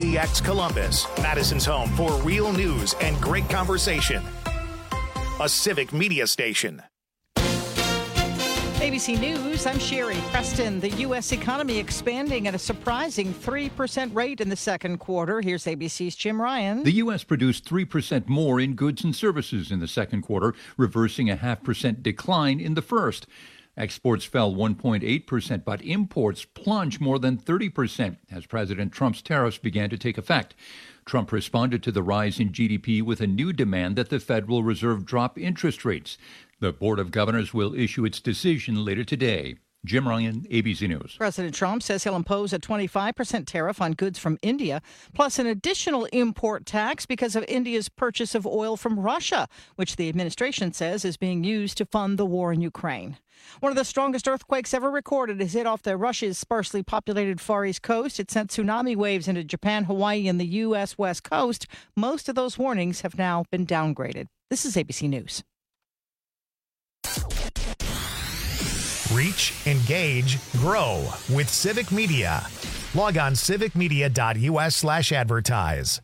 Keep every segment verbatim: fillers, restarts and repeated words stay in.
D X Columbus, Madison's home for real news and great conversation. A civic media station. A B C News, I'm Sherry Preston. The U S economy expanding at a surprising three percent rate in the second quarter. Here's A B C's Jim Ryan. The U S produced three percent more in goods and services in the second quarter, reversing a half percent decline in the first. Exports fell one point eight percent, but imports plunged more than thirty percent as President Trump's tariffs began to take effect. Trump responded to the rise in G D P with a new demand that the Federal Reserve drop interest rates. The Board of Governors will issue its decision later today. Jim Ryan, A B C News. President Trump says he'll impose a twenty-five percent tariff on goods from India, plus an additional import tax because of India's purchase of oil from Russia, which the administration says is being used to fund the war in Ukraine. One of the strongest earthquakes ever recorded has hit off the Russia's sparsely populated Far East coast. It sent tsunami waves into Japan, Hawaii, and the U S West Coast. Most of those warnings have now been downgraded. This is A B C News. Reach, engage, grow with Civic Media. Log on civicmedia.us slash advertise.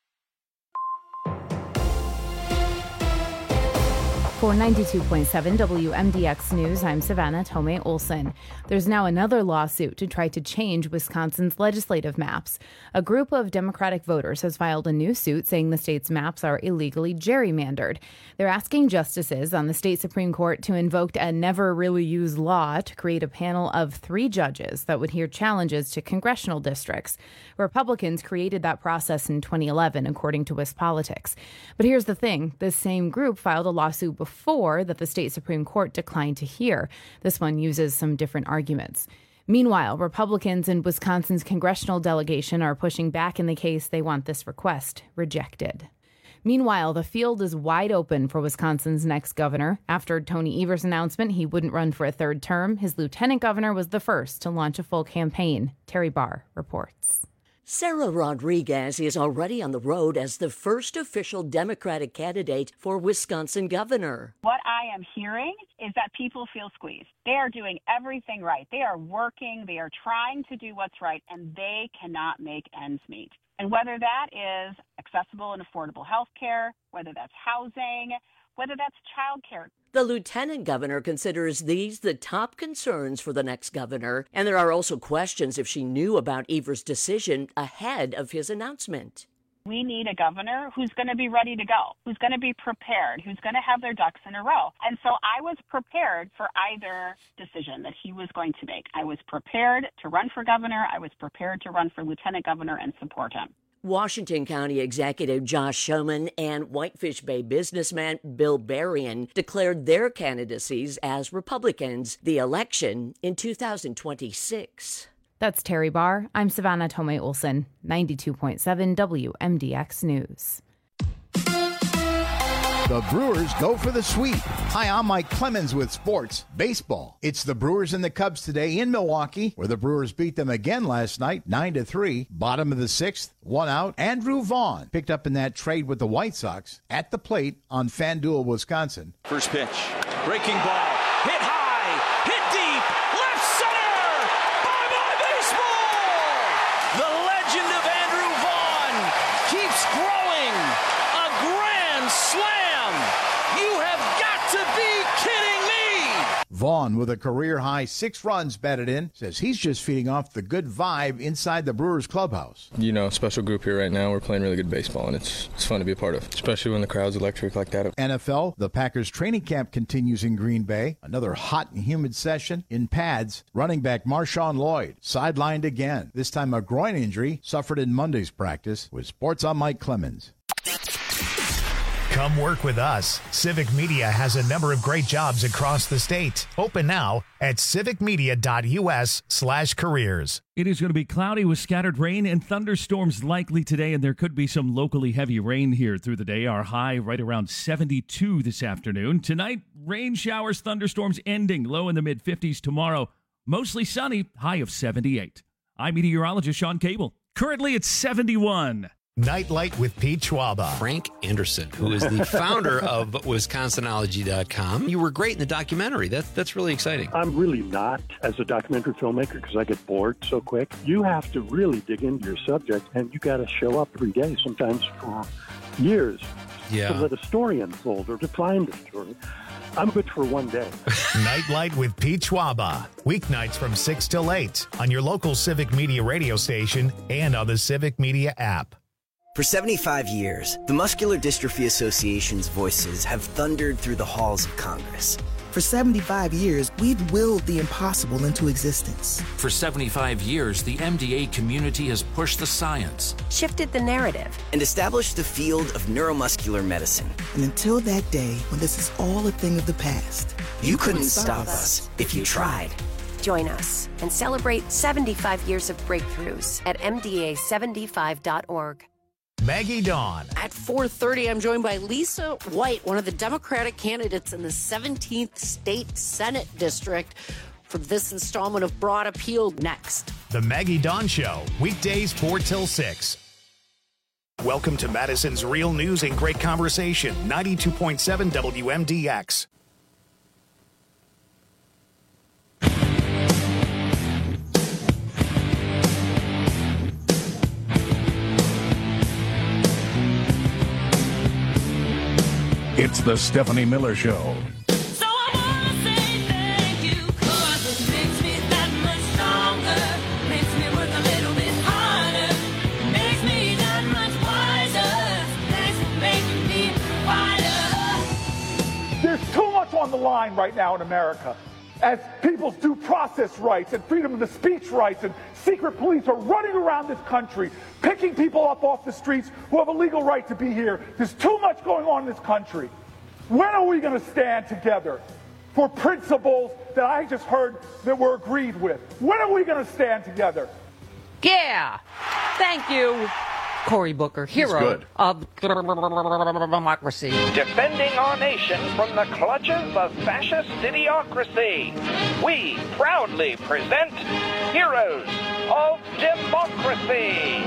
For ninety-two point seven W M D X News, I'm Savannah Tomei Olson. There's now another lawsuit to try to change Wisconsin's legislative maps. A group of Democratic voters has filed a new suit saying the state's maps are illegally gerrymandered. They're asking justices on the state Supreme Court to invoke a never really used law to create a panel of three judges that would hear challenges to congressional districts. Republicans created that process in twenty eleven, according to WisPolitics. But here's the thing. This same group filed a lawsuit before Before that the state Supreme Court declined to hear. This one uses some different arguments. Meanwhile, Republicans in Wisconsin's congressional delegation are pushing back in the case. They want this request rejected. Meanwhile, the field is wide open for Wisconsin's next governor. After Tony Evers' announcement he wouldn't run for a third term, his lieutenant governor was the first to launch a full campaign. Terry Barr reports. Sarah Rodriguez is already on the road as the first official Democratic candidate for Wisconsin governor. What I am hearing is that people feel squeezed. They are doing everything right. They are working. They are trying to do what's right, and they cannot make ends meet. And whether that is accessible and affordable health care, whether that's housing, whether that's child care. The lieutenant governor considers these the top concerns for the next governor, and there are also questions if she knew about Evers' decision ahead of his announcement. We need a governor who's going to be ready to go, who's going to be prepared, who's going to have their ducks in a row. And so I was prepared for either decision that he was going to make. I was prepared to run for governor. I was prepared to run for lieutenant governor and support him. Washington County Executive Josh Schoeman and Whitefish Bay businessman Bill Berrien declared their candidacies as Republicans the election in two thousand twenty-six. That's Terry Barr. I'm Savannah Tomei Olson, ninety-two point seven W M D X News. The Brewers go for the sweep. Hi, I'm Mike Clemens with Sports Baseball. It's the Brewers and the Cubs today in Milwaukee, where the Brewers beat them again last night, nine to three. Bottom of the sixth, one out. Andrew Vaughn picked up in that trade with the White Sox at the plate on FanDuel, Wisconsin. First pitch, breaking ball, hit high, hit deep, left center. Bye-bye baseball. The legend of Andrew Vaughn keeps growing. A grand slam. You have got to be kidding me! Vaughn, with a career-high six runs batted in, says he's just feeding off the good vibe inside the Brewers clubhouse. You know, special group here right now. We're playing really good baseball, and it's it's fun to be a part of, especially when the crowd's electric like that. N F L, the Packers training camp continues in Green Bay. Another hot and humid session in pads. Running back Marshawn Lloyd sidelined again. This time a groin injury suffered in Monday's practice. With Sports, I'm Mike Clemens. Come work with us. Civic Media has a number of great jobs across the state. Open now at civicmedia.us slash careers. It is going to be cloudy with scattered rain and thunderstorms likely today, and there could be some locally heavy rain here through the day. Our high right around seventy-two this afternoon. Tonight, rain showers, thunderstorms ending, low in the mid-fifties. Tomorrow, mostly sunny, high of seventy-eight. I'm meteorologist Sean Cable. Currently, it's seventy-one. Nightlight with Pete Schwaba. Frank Anderson, who is the founder of Wisconsinology dot com. You were great in the documentary. That, that's really exciting. I'm really not as a documentary filmmaker because I get bored so quick. You have to really dig into your subject, and you got to show up every day, sometimes for years, yeah. to let a story unfold or to find a story. I'm good for one day. Nightlight with Pete Schwaba. Weeknights from six till eight on your local Civic Media radio station and on the Civic Media app. For seventy-five years, the Muscular Dystrophy Association's voices have thundered through the halls of Congress. For seventy-five years, we've willed the impossible into existence. For seventy-five years, the M D A community has pushed the science, shifted the narrative, and established the field of neuromuscular medicine. And until that day when this is all a thing of the past, you, you couldn't stop us if you tried. Join us and celebrate seventy-five years of breakthroughs at M D A seventy-five dot org. Maggie Dawn. At four thirty, I'm joined by Lisa White, one of the Democratic candidates in the seventeenth State Senate District, for this installment of Broad Appeal next. The Maggie Dawn Show, weekdays four till six. Welcome to Madison's Real News and Great Conversation, ninety-two point seven W M D X. It's the Stephanie Miller Show. So I wanna say thank you, 'cause it makes me that much stronger, makes me work a little bit harder, makes me that much wiser. Thanks for making me wider. There's too much on the line right now in America. As people's due process rights and freedom of the speech rights and secret police are running around this country, picking people up off the streets who have a legal right to be here. There's too much going on in this country. When are we going to stand together for principles that I just heard that were agreed with? When are we going to stand together? Yeah. Thank you, Cory Booker, hero of democracy. Defending our nation from the clutches of fascist idiocracy, we proudly present Heroes of Democracy.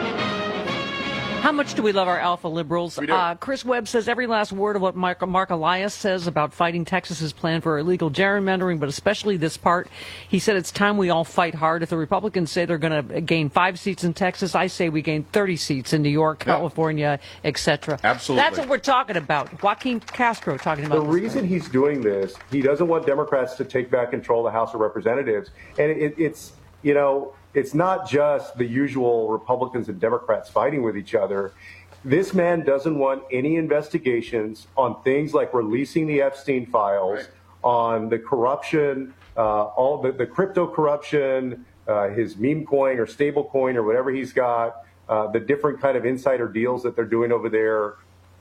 How much do we love our alpha liberals? Uh, Chris Webb says every last word of what Mark, Mark Elias says about fighting Texas's plan for illegal gerrymandering, but especially this part. He said it's time we all fight hard. If the Republicans say they're going to gain five seats in Texas, I say we gain thirty seats in New York, yeah. California, et cetera. Absolutely. That's what we're talking about. Joaquin Castro talking about the this reason thing. He's doing this. He doesn't want Democrats to take back control of the House of Representatives, and it, it's you know. It's not just the usual Republicans and Democrats fighting with each other. This man doesn't want any investigations on things like releasing the Epstein files, right. on the corruption, uh, all the, the crypto corruption, uh, his meme coin or stable coin or whatever he's got, uh, the different kind of insider deals that they're doing over there.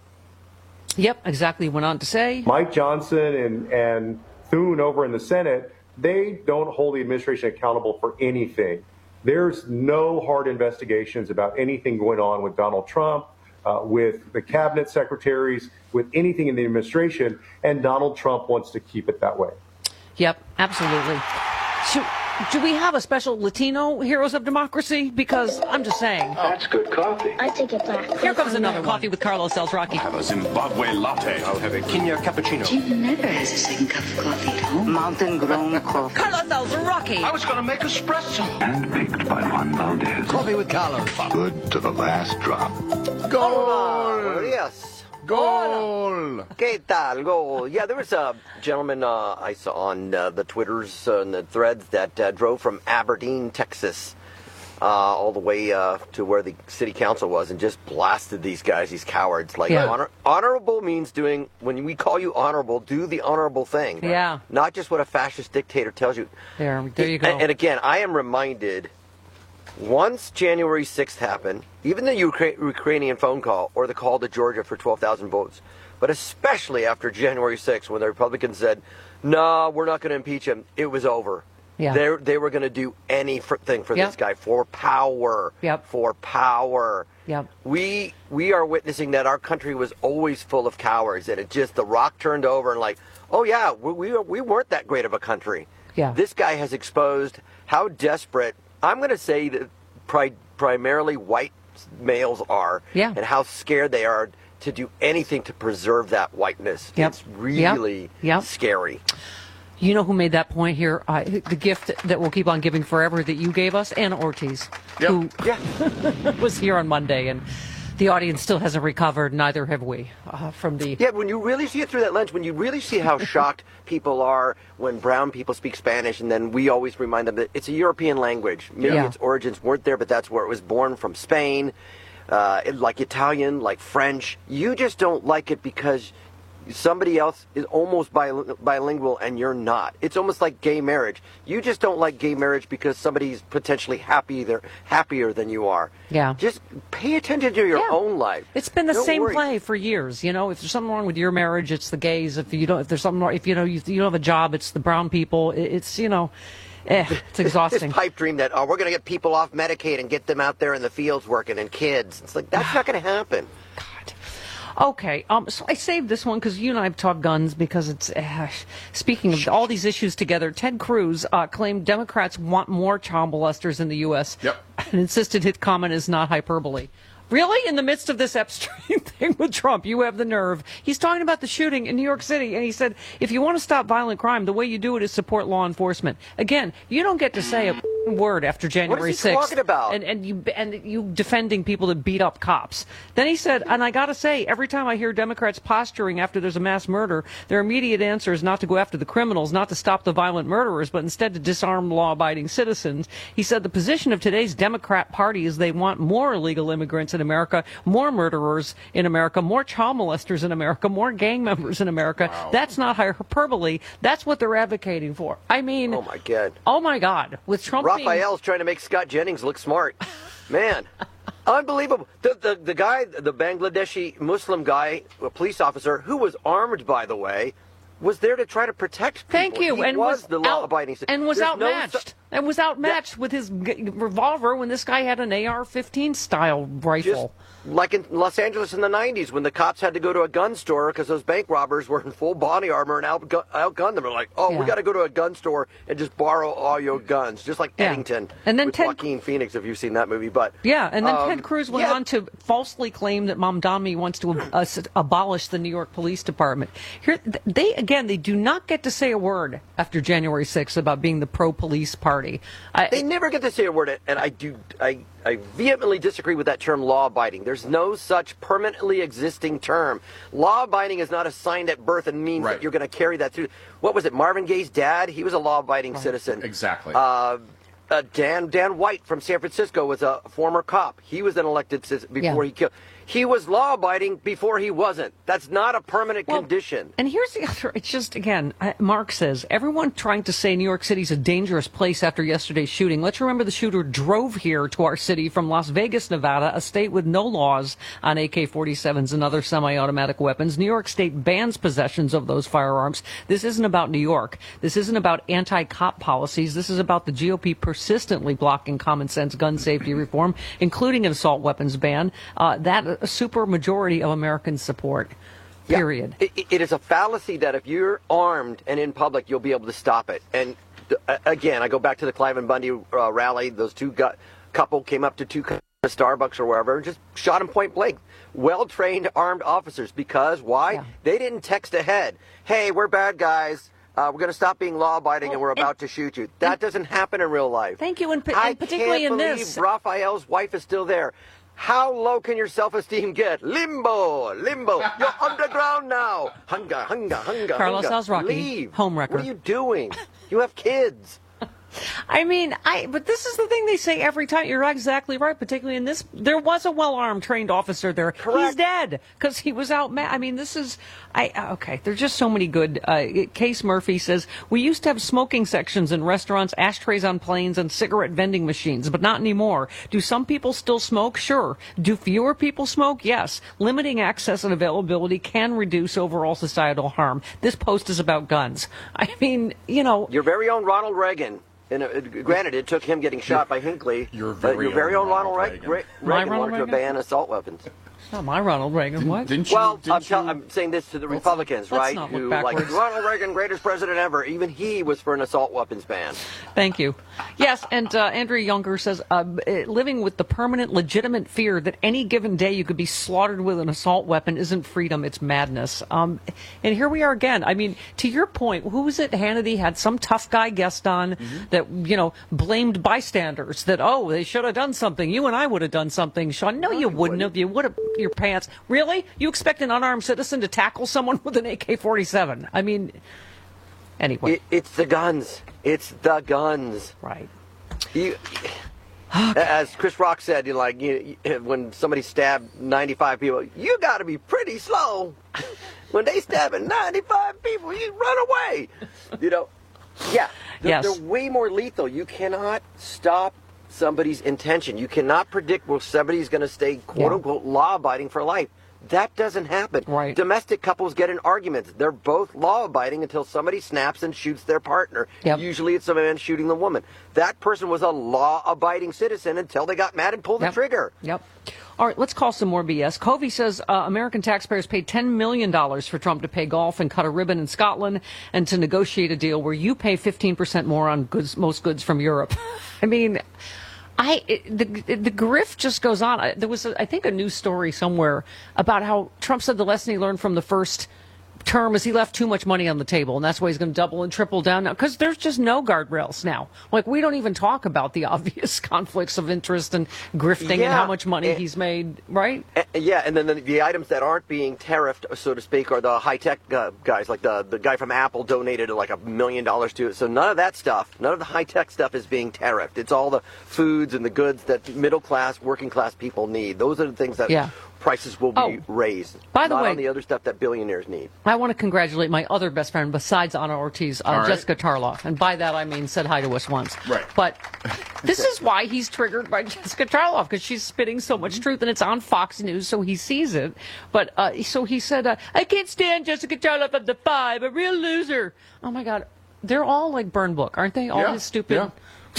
Yep, exactly. Went on to say. Mike Johnson and, and Thune over in the Senate, they don't hold the administration accountable for anything. There's no hard investigations about anything going on with Donald Trump, uh, with the cabinet secretaries, with anything in the administration, and Donald Trump wants to keep it that way. Yep, absolutely. Should, do we have a special Latino Heroes of Democracy? Because I'm just saying. Oh, that's good coffee. I take it back. Here comes another coffee with Carlos Alzraki. I'll have a Zimbabwe latte. I'll have a Kenya cappuccino. Jim never has a second cup of coffee at home. Mountain grown coffee. Carlos Alzraki. I was going to make espresso. Handpicked by Juan Valdez. Coffee with Carlos. Good to the last drop. Goal! Buenos dias. Goal! ¿Qué tal? Goal. Yeah, there was a gentleman uh, I saw on uh, the Twitters uh, and the threads that uh, drove from Aberdeen, Texas, uh, all the way uh, to where the city council was and just blasted these guys, these cowards. Like, yeah. honor- honorable means doing, when we call you honorable, do the honorable thing. Yeah. Not just what a fascist dictator tells you. There, there you go. And, and again, I am reminded, once January sixth happened, even the Ukra- Ukrainian phone call or the call to Georgia for twelve thousand votes, but especially after January sixth when the Republicans said, no, we're not going to impeach him, it was over. Yeah. They they were going to do anything for yep. this guy, for power, yep. for power. Yep. We we are witnessing that our country was always full of cowards, and it just, the rock turned over and like, oh yeah, we we, we weren't that great of a country. Yeah. This guy has exposed how desperate, I'm going to say that pri- primarily white males are, Yeah. and how scared they are to do anything to preserve that whiteness. Yep. It's really Yep. Yep. scary. You know who made that point here? Uh, the gift that we'll keep on giving forever that you gave us, Anna Ortiz, who was here on Monday, and the audience still hasn't recovered. Neither have we uh, from the. Yeah, when you really see it through that lens, when you really see how shocked people are when brown people speak Spanish, and then we always remind them that it's a European language. Maybe Yeah. its origins weren't there, but that's where it was born, from Spain, uh, like Italian, like French. You just don't like it because somebody else is almost bil- bilingual and you're not. It's almost like gay marriage. You just don't like gay marriage because somebody's potentially happy, they're happier than you are. Yeah. Just pay attention to your Yeah. own life. It's been the Don't same worry. play for years. You know, if there's something wrong with your marriage, it's the gays. If you don't, if there's something wrong, if you know you, you don't have a job, it's the brown people. It, it's you know, eh, it's exhausting. This pipe dream that, oh, we're going to get people off Medicaid and get them out there in the fields working, and kids. It's like, that's not going to happen. Okay, um, so I saved this one because you and I have talked guns because it's, uh, speaking of all these issues together, Ted Cruz uh, claimed Democrats want more child molesters in the U S Yep. and insisted his comment is not hyperbole. Really? In the midst of this Epstein thing with Trump, you have the nerve. He's talking about the shooting in New York City, and he said, if you want to stop violent crime, the way you do it is support law enforcement. Again, you don't get to say a word after January sixth. What is he talking about? And, and, you, and you defending people that beat up cops. Then he said, and I got to say, every time I hear Democrats posturing after there's a mass murder, their immediate answer is not to go after the criminals, not to stop the violent murderers, but instead to disarm law-abiding citizens. He said the position of today's Democrat Party is they want more illegal immigrants in America, more murderers in America, more child molesters in America, more gang members in America. Wow. That's not hyperbole. That's what they're advocating for. I mean, Oh, my God. oh my God, with Trump being- Raphael's trying to make Scott Jennings look smart. Man, unbelievable. The, the, the guy, the Bangladeshi Muslim guy, a police officer, who was armed, by the way, was there to try to protect people. Thank you. He and was, was the law-abiding citizen. and was There's no outmatched. su- and was outmatched with his g- revolver when this guy had an A R fifteen style rifle. Like in Los Angeles in the nineties, when the cops had to go to a gun store because those bank robbers were in full body armor and outgu- outgunned them. They're like, oh, Yeah. we got to go to a gun store and just borrow all your guns, just like Yeah. Eddington. And then with Ted- Joaquin Phoenix, if you've seen that movie. But Yeah, and then um, Ted Cruz went yeah. on to falsely claim that Mamdani wants to uh, s- abolish the New York Police Department. Here, th- they again, they do not get to say a word after January sixth about being the pro-police party. I, They never get to say a word, and I do. I, I vehemently disagree with that term, law-abiding. There's no such permanently existing term. Law-abiding is not assigned at birth and means that you're going to carry that through. What was it? Marvin Gaye's dad? He was a law-abiding citizen. Exactly. Uh, uh, Dan Dan White from San Francisco was a former cop. He was an elected citizen before Yeah. he killed. He was law-abiding before he wasn't. That's not a permanent condition. And here's the other, it's just, again, uh, Mark says, everyone trying to say New York City's a dangerous place after yesterday's shooting. Let's remember the shooter drove here to our city from Las Vegas, Nevada, a state with no laws on A K forty-sevens and other semi-automatic weapons. New York State bans possessions of those firearms. This isn't about New York. This isn't about anti-cop policies. This is about the G O P persistently blocking common sense gun safety reform, including an assault weapons ban. Uh, that a super majority of Americans support. Period. Yeah, it, it is a fallacy that if you're armed and in public, you'll be able to stop it. And uh, again, I go back to the Clive and Bundy uh, rally. Those two gu- couple came up to two cu- Starbucks or wherever and just shot him point blank. Well-trained armed officers. Because why? They didn't text ahead. Hey, we're bad guys. Uh, we're going to stop being law-abiding and we're about to shoot you. That doesn't happen in real life. Thank you, and, pa- I and particularly can't in believe this. Raphael's wife is still there. How low can your self-esteem get? Limbo, limbo. You're underground now. Hunger, hunger, hunger. Carlos hunger. Alzraki, Leave. homewrecker. What are you doing? You have kids. I mean, I but this is the thing they say every time. You're exactly right, particularly in this. There was a well-armed, trained officer there. He's dead because he was out. Ma- I mean, this is. I okay. There's just so many good. Uh, Case Murphy says we used to have smoking sections in restaurants, ashtrays on planes, and cigarette vending machines, but not anymore. Do some people still smoke? Sure. Do fewer people smoke? Yes. Limiting access and availability can reduce overall societal harm. This post is about guns. I mean, you know, Your very own Ronald Reagan. And uh, granted, it took him getting shot by Hinckley. Your but very your very own own Ronald, Ronald Reagan, Reagan. Re- Reagan Ronald wanted to Reagan? ban assault weapons. It's not my Ronald Reagan. What? Didn't you, well, didn't I'm, tell, I'm saying this to the let's, Republicans, let's right? Not Who look like backwards. Ronald Reagan, greatest president ever. Even he was for an assault weapons ban. Thank you. Yes, and uh, Andrea Younger says, uh, living with the permanent, legitimate fear that any given day you could be slaughtered with an assault weapon isn't freedom, it's madness. Um, and here we are again. I mean, to your point, who was it? Hannity had some tough guy guest on mm-hmm. that, you know, blamed bystanders that, oh, they should have done something. You and I would have done something, Sean. No, no you wouldn't have. You would have your pants. Really? You expect an unarmed citizen to tackle someone with an A K forty-seven? I mean, anyway. It, it's the guns. It's the guns. Right. You, as Chris Rock said, you know, like you, when somebody stabbed ninety-five people, you got to be pretty slow. When they stabbing ninety-five people, you run away. You know, yeah, they're, yes. they're way more lethal. You cannot stop somebody's intention. You cannot predict where somebody's going to stay, quote unquote, law abiding for life. That doesn't happen. Right. Domestic couples get in arguments. They're both law-abiding until somebody snaps and shoots their partner. Yep. Usually it's a man shooting the woman. That person was a law-abiding citizen until they got mad and pulled Yep. the trigger. Yep. All right, let's call some more B S. Covey says uh, American taxpayers paid ten million dollars for Trump to pay golf and cut a ribbon in Scotland and to negotiate a deal where you pay fifteen percent more on goods, most goods from Europe. I mean... I it, the the grift just goes on. I, there was, a, I think, a news story somewhere about how Trump said the lesson he learned from the first term is he left too much money on the table, and that's why he's going to double and triple down now. Because there's just no guardrails now. Like, we don't even talk about the obvious conflicts of interest and grifting Yeah, and how much money and, he's made, right? And, yeah, and then the, the items that aren't being tariffed, so to speak, are the high-tech uh, guys. Like the, the guy from Apple donated like a million dollars to it. So none of that stuff, none of the high-tech stuff is being tariffed. It's all the foods and the goods that middle-class, working-class people need. Those are the things that... Yeah. Prices will be Oh, raised. by the not way- on the other stuff that billionaires need. I want to congratulate my other best friend besides Anna Ortiz, uh, All right. Jessica Tarloff. And by that, I mean said hi to us once. Right. But this is why he's triggered by Jessica Tarloff, because she's spitting so much truth, and it's on Fox News, so he sees it. But uh, so he said, uh, I can't stand Jessica Tarloff at the five, a real loser. Oh, my God. They're all like Burn Book, aren't they? All Yeah, his stupid... yeah.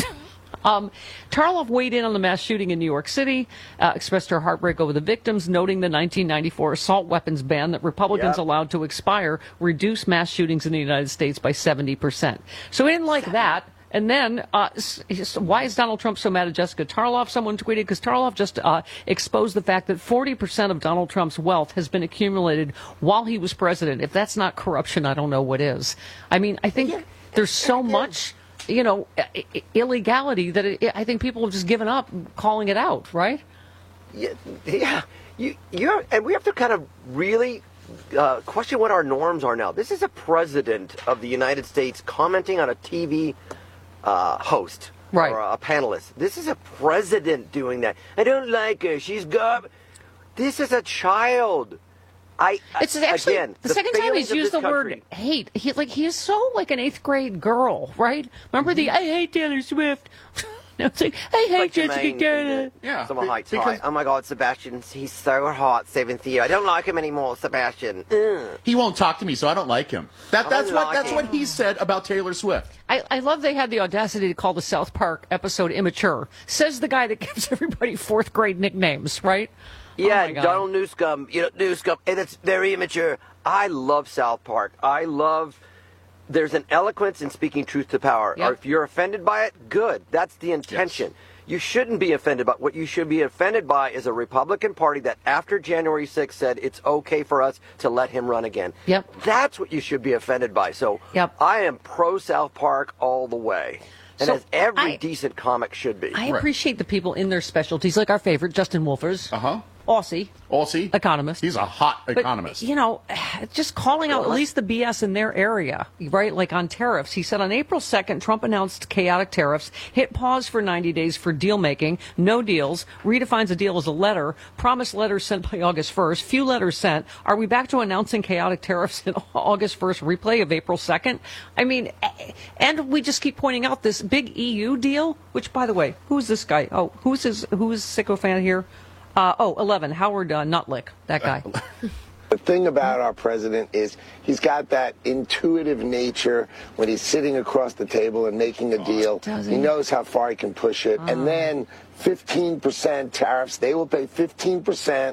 Um, Tarloff weighed in on the mass shooting in New York City, uh, expressed her heartbreak over the victims, noting the nineteen ninety-four assault weapons ban that Republicans Yep. allowed to expire reduced mass shootings in the United States by seventy percent. So he didn't like that. And then, uh, s- s- why is Donald Trump so mad at Jessica Tarloff? Someone tweeted, because Tarloff just uh, exposed the fact that forty percent of Donald Trump's wealth has been accumulated while he was president. If that's not corruption, I don't know what is. I mean, I think there's so much... you know, i- i- illegality that it, I think people have just given up calling it out, right? Yeah, yeah. You, you're, and we have to kind of really uh, question what our norms are now. This is a president of the United States commenting on a T V uh, host right. or a panelist. This is a president doing that. I don't like her. She's gar. This is a child. I, It's actually again, the, second time failings he's of used the this word country- hate. He like he is so like an eighth grade girl, right? Remember the I hate Taylor Swift. No, it's like I hate Like Jessica Jermaine, Garner. Yeah, Some heights because- high. Oh my God, Sebastian, he's so hot, seventh year. I don't like him anymore, Sebastian. Ugh. He won't talk to me, so I don't like him. That I that's what like that's him. what he said about Taylor Swift. I, I love they had the audacity to call the South Park episode immature. Says the guy that gives everybody fourth grade nicknames, right? Yeah, Oh my God. Donald Newscomb, you know, Newscomb, and it's very immature. I love South Park. I love, there's an eloquence in speaking truth to power. Yep. Or if you're offended by it, good. That's the intention. You shouldn't be offended by what you should be offended by is a Republican Party that after January sixth said it's okay for us to let him run again. Yep. That's what you should be offended by. So Yep. I am pro South Park all the way. And So as every I- decent comic should be. I appreciate the people in their specialties, like our favorite Justin Wolfers, Uh-huh. Aussie, Aussie. economist. He's a hot But, economist. you know, just calling out at least the B S in their area, right? Like on tariffs. He said on April second, Trump announced chaotic tariffs, hit pause for ninety days for deal making, no deals, redefines a deal as a letter, promised letters sent by August first, few letters sent. Are we back to announcing chaotic tariffs in August first replay of April second? I mean, and we just keep pointing out this big E U deal, which, by the way, who's this guy? Oh, who's his, who's sycophant here? Uh, oh, eleven, Howard uh, Nutlick, that guy. The thing about our president is he's got that intuitive nature when he's sitting across the table and making a deal. Does he? he? knows how far he can push it. Oh. And then fifteen percent tariffs. They will pay fifteen percent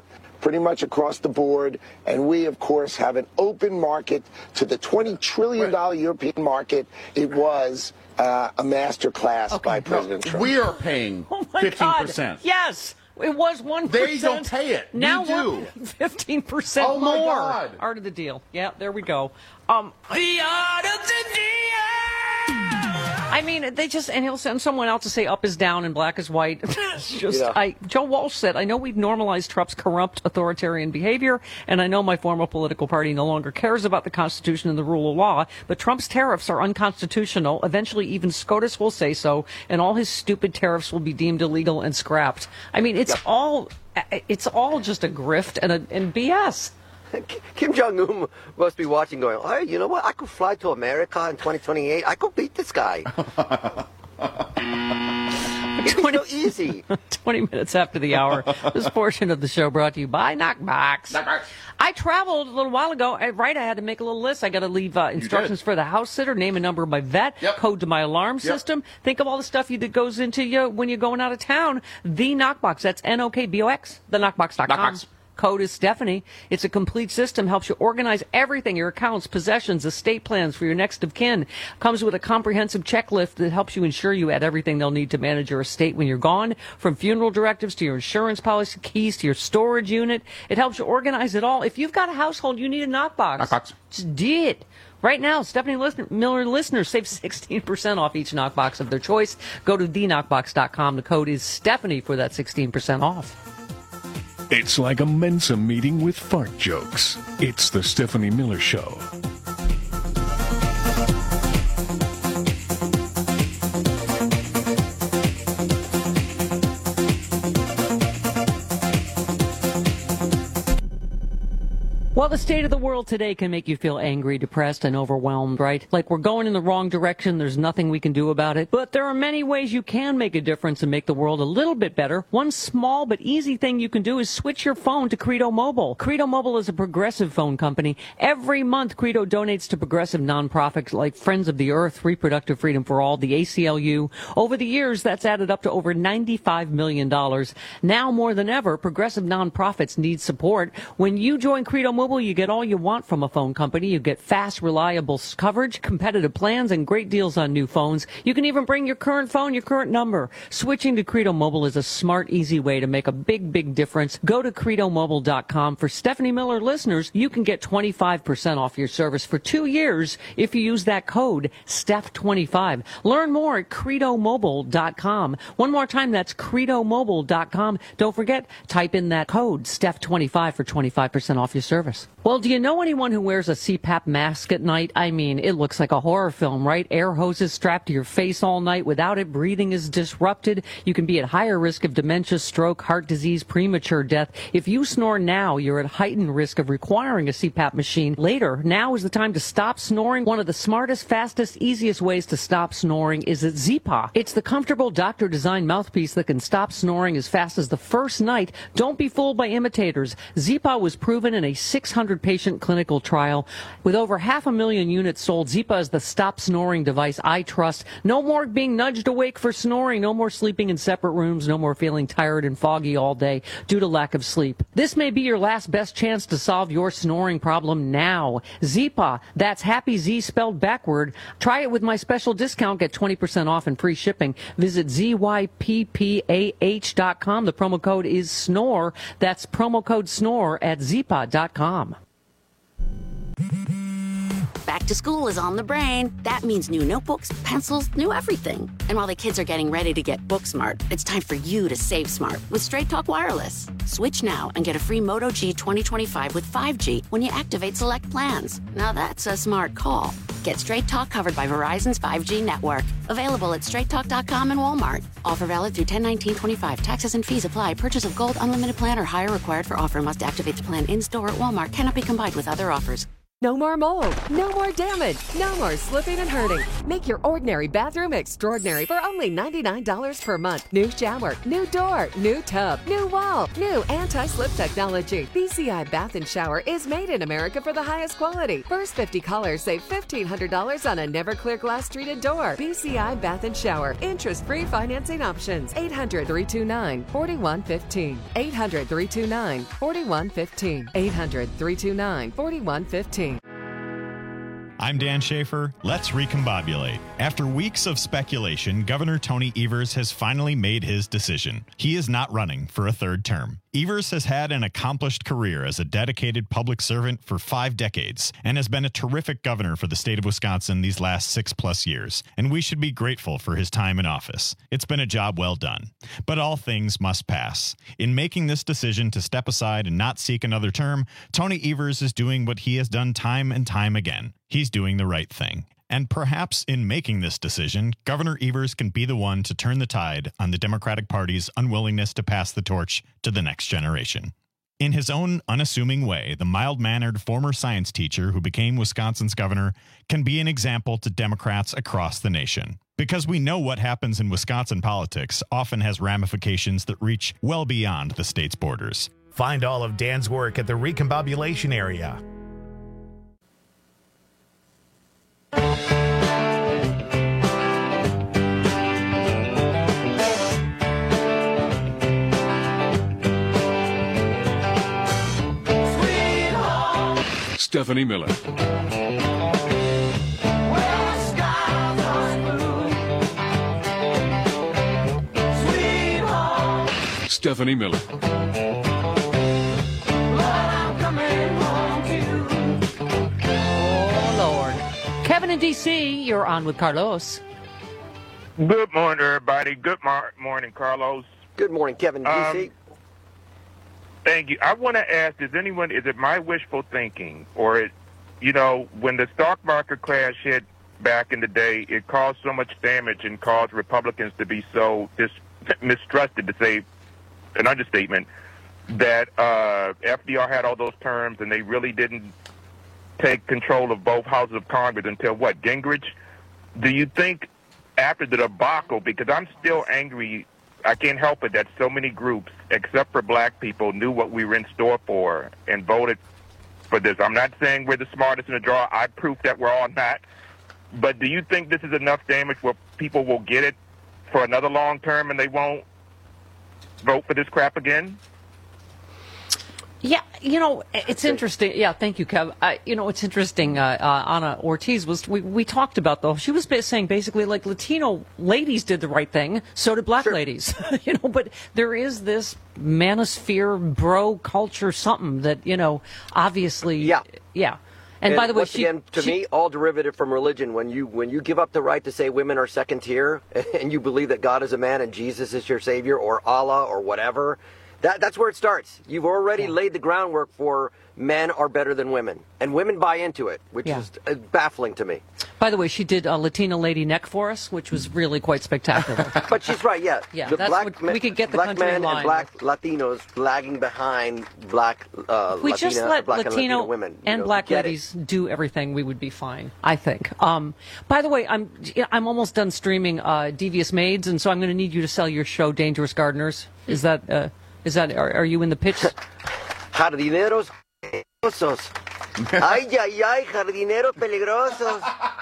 pretty much across the board. And we, of course, have an open market to the twenty trillion dollars European market. It was uh, a master class Okay. by President No, Trump. we are paying Oh my fifteen God. percent. Yes. It was one percent. They don't pay it. We Now do. we're fifteen percent Oh, my more. God. Art of the deal. Yeah, there we go. Um, The art of the I mean, they just, and he'll send someone out to say up is down and black is white. It's just, Yeah. I, Joe Walsh said, I know we've normalized Trump's corrupt authoritarian behavior, and I know my former political party no longer cares about the Constitution and the rule of law, but Trump's tariffs are unconstitutional. Eventually, even SCOTUS will say so, and all his stupid tariffs will be deemed illegal and scrapped. I mean, it's all, it's all just a grift and, a, and B S. Kim Jong-un must be watching going, hey, you know what? I could fly to America in twenty twenty-eight. I could beat this guy. It's so easy. twenty minutes after the hour. This portion of the show brought to you by Knockbox. Knockbox. I traveled a little while ago. I, right, I had to make a little list. I got to leave uh, instructions for the house sitter, name and number of my vet, Yep. code to my alarm system. Think of all the stuff you, that goes into you when you're going out of town. The Knockbox. That's N O K B O X. The Knockbox dot com. Knockbox. Code is Stephanie. It's a complete system, helps you organize everything, your accounts, possessions, estate plans for your next of kin. Comes with a comprehensive checklist that helps you ensure you add everything they'll need to manage your estate when you're gone, from funeral directives to your insurance policy, keys to your storage unit. It helps you organize it all. If you've got a household, you need a Knockbox. Knockbox. Just do it. Right now, Stephanie Listen- Miller listeners save sixteen percent off each Knockbox of their choice. Go to the knockbox dot com. The code is Stephanie for that sixteen percent off. It's like a Mensa meeting with fart jokes. It's the Stephanie Miller Show. Well, the state of the world today can make you feel angry, depressed, and overwhelmed, right? Like we're going in the wrong direction. There's nothing we can do about it. But there are many ways you can make a difference and make the world a little bit better. One small but easy thing you can do is switch your phone to Credo Mobile. Credo Mobile is a progressive phone company. Every month, Credo donates to progressive nonprofits like Friends of the Earth, Reproductive Freedom for All, the A C L U. Over the years, that's added up to over ninety-five million dollars. Now more than ever, progressive nonprofits need support. When you join Credo Mobile, you get all you want from a phone company. You get fast, reliable coverage, competitive plans, and great deals on new phones. You can even bring your current phone, your current number. Switching to Credo Mobile is a smart, easy way to make a big, big difference. Go to credo mobile dot com. For Stephanie Miller listeners, you can get twenty-five percent off your service for two years if you use that code, Steph twenty-five. Learn more at credo mobile dot com. One more time, that's credo mobile dot com. Don't forget, type in that code, Steph twenty-five, for twenty-five percent off your service. Well, do you know anyone who wears a C PAP mask at night? I mean, it looks like a horror film, right? Air hoses strapped to your face all night. Without it, breathing is disrupted. You can be at higher risk of dementia, stroke, heart disease, premature death. If you snore now, you're at heightened risk of requiring a C PAP machine later. Now is the time to stop snoring. One of the smartest, fastest, easiest ways to stop snoring is at Zipa. It's the comfortable doctor-designed mouthpiece that can stop snoring as fast as the first night. Don't be fooled by imitators. Zipa was proven in a six hundred patient clinical trial. With over half a million units sold, Zipa is the stop snoring device I trust. No more being nudged awake for snoring. No more sleeping in separate rooms. No more feeling tired and foggy all day due to lack of sleep. This may be your last best chance to solve your snoring problem now. Zipa, that's Happy Z spelled backward. Try it with my special discount. Get twenty percent off and free shipping. Visit Z Y P P A H dot com. The promo code is SNORE. That's promo code SNORE at zipa dot com. Back to school is on the brain. That means new notebooks, pencils, new everything. And while the kids are getting ready to get book smart, it's time for you to save smart with Straight Talk Wireless. Switch now and get a free Moto G twenty twenty-five with five G when you activate select plans. Now that's a smart call. Get Straight Talk covered by Verizon's five G network. Available at straight talk dot com and Walmart. Offer valid through ten nineteen twenty-five. Taxes and fees apply. Purchase of gold unlimited plan or higher required for offer. Must activate the plan in-store at Walmart. Cannot be combined with other offers. No more mold, no more damage, no more slipping and hurting. Make your ordinary bathroom extraordinary for only ninety-nine dollars per month. New shower, new door, new tub, new wall, new anti-slip technology. B C I Bath and Shower is made in America for the highest quality. First fifty callers save fifteen hundred dollars on a never clear glass treated door. B C I Bath and Shower. Interest-free financing options. eight hundred, three two nine, four one one five. eight hundred, three two nine, four one one five. eight hundred, three two nine, four one one five. I'm Dan Schaefer. Let's recombobulate. After weeks of speculation, Governor Tony Evers has finally made his decision. He is not running for a third term. Evers has had an accomplished career as a dedicated public servant for five decades and has been a terrific governor for the state of Wisconsin these last six plus years, and we should be grateful for his time in office. It's been a job well done. But all things must pass. In making this decision to step aside and not seek another term, Tony Evers is doing what he has done time and time again. He's doing the right thing. And perhaps in making this decision, Governor Evers can be the one to turn the tide on the Democratic Party's unwillingness to pass the torch to the next generation. In his own unassuming way, the mild-mannered former science teacher who became Wisconsin's governor can be an example to Democrats across the nation. Because we know what happens in Wisconsin politics often has ramifications that reach well beyond the state's borders. Find all of Dan's work at the Recombobulation Area. Stephanie Miller. Stephanie Miller. Oh, Lord. Kevin in D C, you're on with Carlos. Good morning, everybody. Good mar- morning, Carlos. Good morning, Kevin in Um, D C. Thank you. I want to ask, is anyone, is it my wishful thinking, or, it, you know, when the stock market crash hit back in the day, it caused so much damage and caused Republicans to be so dis- mistrusted, to say an understatement, that uh, F D R had all those terms and they really didn't take control of both houses of Congress until, what, Gingrich? Do you think after the debacle, because I'm still angry, I can't help it that so many groups, except for black people, knew what we were in store for and voted for this. I'm not saying we're the smartest in the draw. I proof that we're all not. But do you think this is enough damage where people will get it for another long term and they won't vote for this crap again? Yeah, you know, it's interesting. Yeah, thank you, Kev. Uh, you know, it's interesting. Uh, uh, Ana Ortiz was, we, we talked about, though, she was ba- saying basically like Latino ladies did the right thing, so did black ladies. You know, but there is this manosphere, bro culture, something that, you know, obviously. Yeah. Yeah. And, by the way, once she, again, to she, me, all derivative from religion. When you when you give up the right to say women are second tier, and you believe that God is a man and Jesus is your savior, or Allah, or whatever, that that's where it starts. You've already yeah. laid the groundwork for men are better than women, and women buy into it, which yeah. is uh, baffling to me. By the way, she did a Latina lady neck for us, which was really quite spectacular. But she's right, yeah. Yeah, the that's black what, men, we could get the black country men in line. and black Latinos lagging behind black uh, If we Latina, just let black Latino and Latino women and you know, black get ladies it. do everything, we would be fine, I think. Um, by the way, I'm I'm almost done streaming uh, Devious Maids, and so I'm going to need you to sell your show, Dangerous Gardeners. Is that uh, is that are, are you in the pitch? Jardineros peligrosos. Ay, ay, ay, jardineros peligrosos.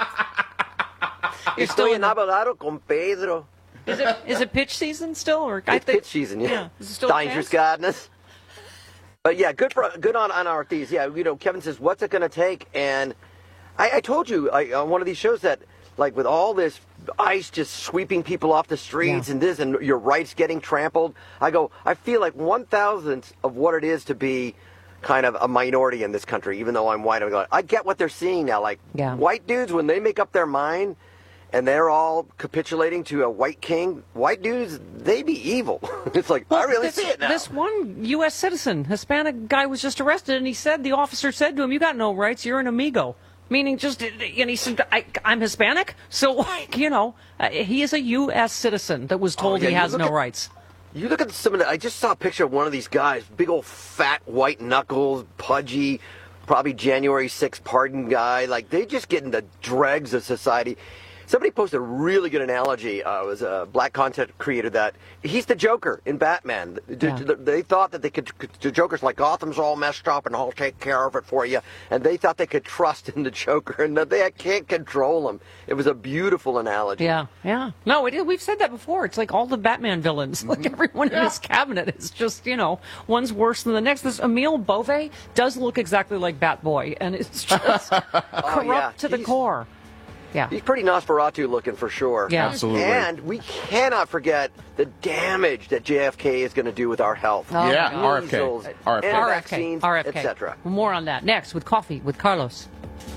You're still Estoy in the- enamorado con Pedro. Is it is it pitch season still, or I It's think pitch season, yeah. yeah. Is it still a Dangerous chance? Gardeners. But yeah, good for good on on Ortiz. Yeah, you know, Kevin says, what's it going to take? And I, I told you I, on one of these shows that, like, with all this ICE just sweeping people off the streets Yeah. and this and your rights getting trampled, I go, I feel like one thousandth of what it is to be kind of a minority in this country, even though I'm white. I'm going, I get what they're seeing now. Like, Yeah. white dudes, when they make up their mind and they're all capitulating to a white king, white dudes, they be evil. It's like, I really this, see it now. This one U S citizen, Hispanic guy, was just arrested, and he said, the officer said to him, "You got no rights. You're an amigo." Meaning, just, and he said, I, "I'm Hispanic, so you know, uh, he is a U S citizen that was told Oh, yeah, he you has look no at- rights." You look at some of the, I just saw a picture of one of these guys, big old fat white knuckles, pudgy, probably January sixth pardon guy. Like, they just get in the dregs of society. Somebody posted a really good analogy. Uh, it was a black content creator that he's the Joker in Batman. Yeah. They thought that they could, the Joker's like, Gotham's all messed up and I'll take care of it for you. And they thought they could trust in the Joker and that they can't control him. It was a beautiful analogy. Yeah, yeah. No, it, we've said that before. It's like all the Batman villains. Like everyone in his cabinet is just, you know, one's worse than the next. This Emile Beauvais does look exactly like Batboy, and it's just corrupt oh, yeah. to the He's, core. Yeah. He's pretty Nosferatu looking for sure. Yeah. Absolutely. And we cannot forget the damage that J F K is going to do with our health. Oh, yeah, my R F K. Measles, R F K. and R F K. vaccines, R F K. et cetera. More on that next with Coffee with Carlos.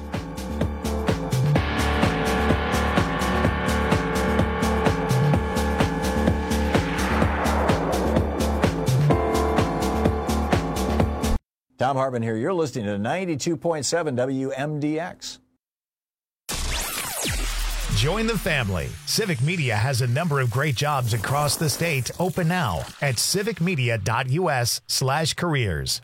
Tom Hartman here. You're listening to ninety-two point seven W M D X. Join the family. Civic Media has a number of great jobs across the state open now at civicmedia.us slash careers.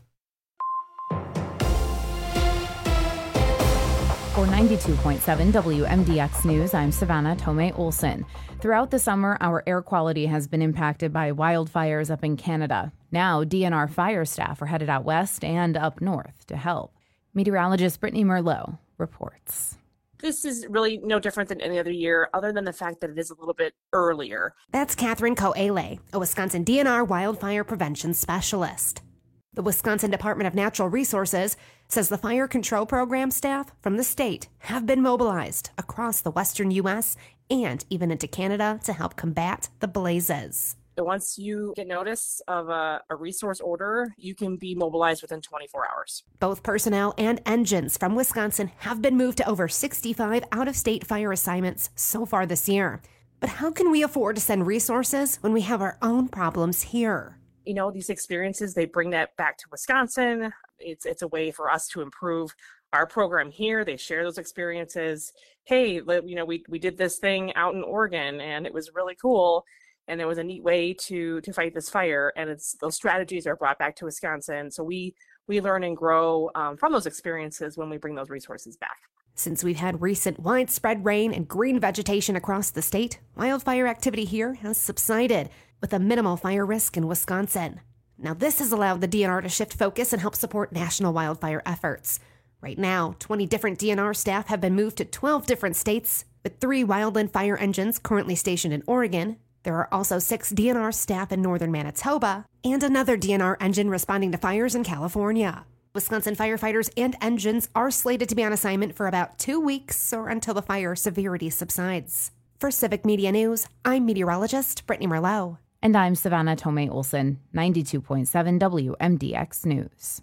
For ninety-two point seven W M D X News, I'm Savannah Tomei Olson. Throughout the summer, our air quality has been impacted by wildfires up in Canada. Now, D N R fire staff are headed out west and up north to help. Meteorologist Brittany Merlot reports. This is really no different than any other year, other than the fact that it is a little bit earlier. That's Catherine Coele, a Wisconsin D N R wildfire prevention specialist. The Wisconsin Department of Natural Resources says the fire control program staff from the state have been mobilized across the western U S and even into Canada to help combat the blazes. Once you get notice of a, a resource order, you can be mobilized within twenty-four hours. Both personnel and engines from Wisconsin have been moved to over sixty-five out-of-state fire assignments so far this year. But how can we afford to send resources when we have our own problems here? You know, these experiences, they bring that back to Wisconsin. It's it's a way for us to improve our program here. They share those experiences. Hey, you know, we we did this thing out in Oregon and it was really cool. And it was a neat way to to fight this fire. And it's those strategies are brought back to Wisconsin. So we we learn and grow um, from those experiences when we bring those resources back. Since we've had recent widespread rain and green vegetation across the state, wildfire activity here has subsided, with a minimal fire risk in Wisconsin. Now, this has allowed the D N R to shift focus and help support national wildfire efforts. Right now, twenty different D N R staff have been moved to twelve different states, with three wildland fire engines currently stationed in Oregon. There are also six D N R staff in northern Manitoba, and another D N R engine responding to fires in California. Wisconsin firefighters and engines are slated to be on assignment for about two weeks or until the fire severity subsides. For Civic Media News, I'm meteorologist Brittany Merlot. And I'm Savannah Tomei Olson, ninety-two point seven W M D X News.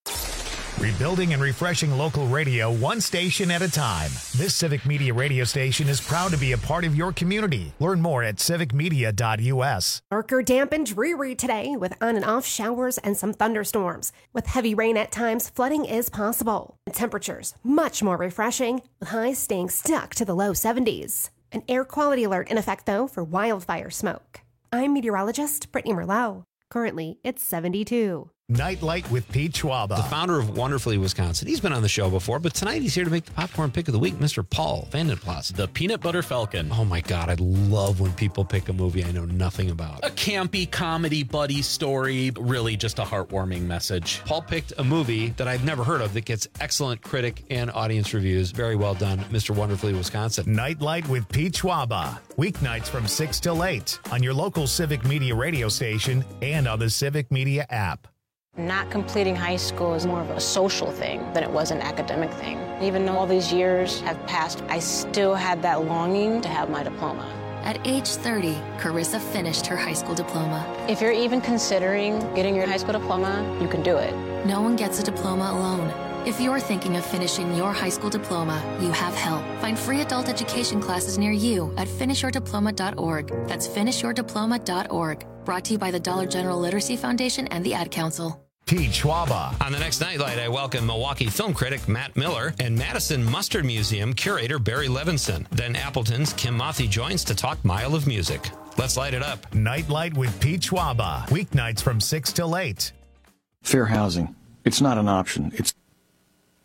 Rebuilding and refreshing local radio one station at a time. This Civic Media radio station is proud to be a part of your community. Learn more at civic media dot U S. Darker, damp, and dreary today with on and off showers and some thunderstorms. With heavy rain at times, flooding is possible. And temperatures much more refreshing, with highs staying stuck to the low seventies. An air quality alert in effect, though, for wildfire smoke. I'm meteorologist Brittany Merlot. Currently, it's seventy-two. Nightlight with Pete Schwaba. The founder of Wonderfully Wisconsin. He's been on the show before, but tonight he's here to make the popcorn pick of the week, Mister Paul Vandenplas. The Peanut Butter Falcon. Oh my God, I love when people pick a movie I know nothing about. A campy comedy buddy story, really just a heartwarming message. Paul picked a movie that I've never heard of that gets excellent critic and audience reviews. Very well done, Mister Wonderfully Wisconsin. Nightlight with Pete Schwaba. Weeknights from six till eight on your local Civic Media radio station and on the Civic Media app. Not completing high school is more of a social thing than it was an academic thing. Even though all these years have passed, I still had that longing to have my diploma. At age thirty, Carissa finished her high school diploma. If you're even considering getting your high school diploma, you can do it. No one gets a diploma alone. If you're thinking of finishing your high school diploma, you have help. Find free adult education classes near you at finish your diploma dot org. That's finish your diploma dot org. Brought to you by the Dollar General Literacy Foundation and the Ad Council. Pete Schwaba. On the next Nightlight, I welcome Milwaukee film critic Matt Miller and Madison Mustard Museum curator Barry Levinson. Then Appleton's Kim Mothy joins to talk Mile of Music. Let's light it up. Nightlight with Pete Schwaba. Weeknights from six till eight. Fair housing. It's not an option. It's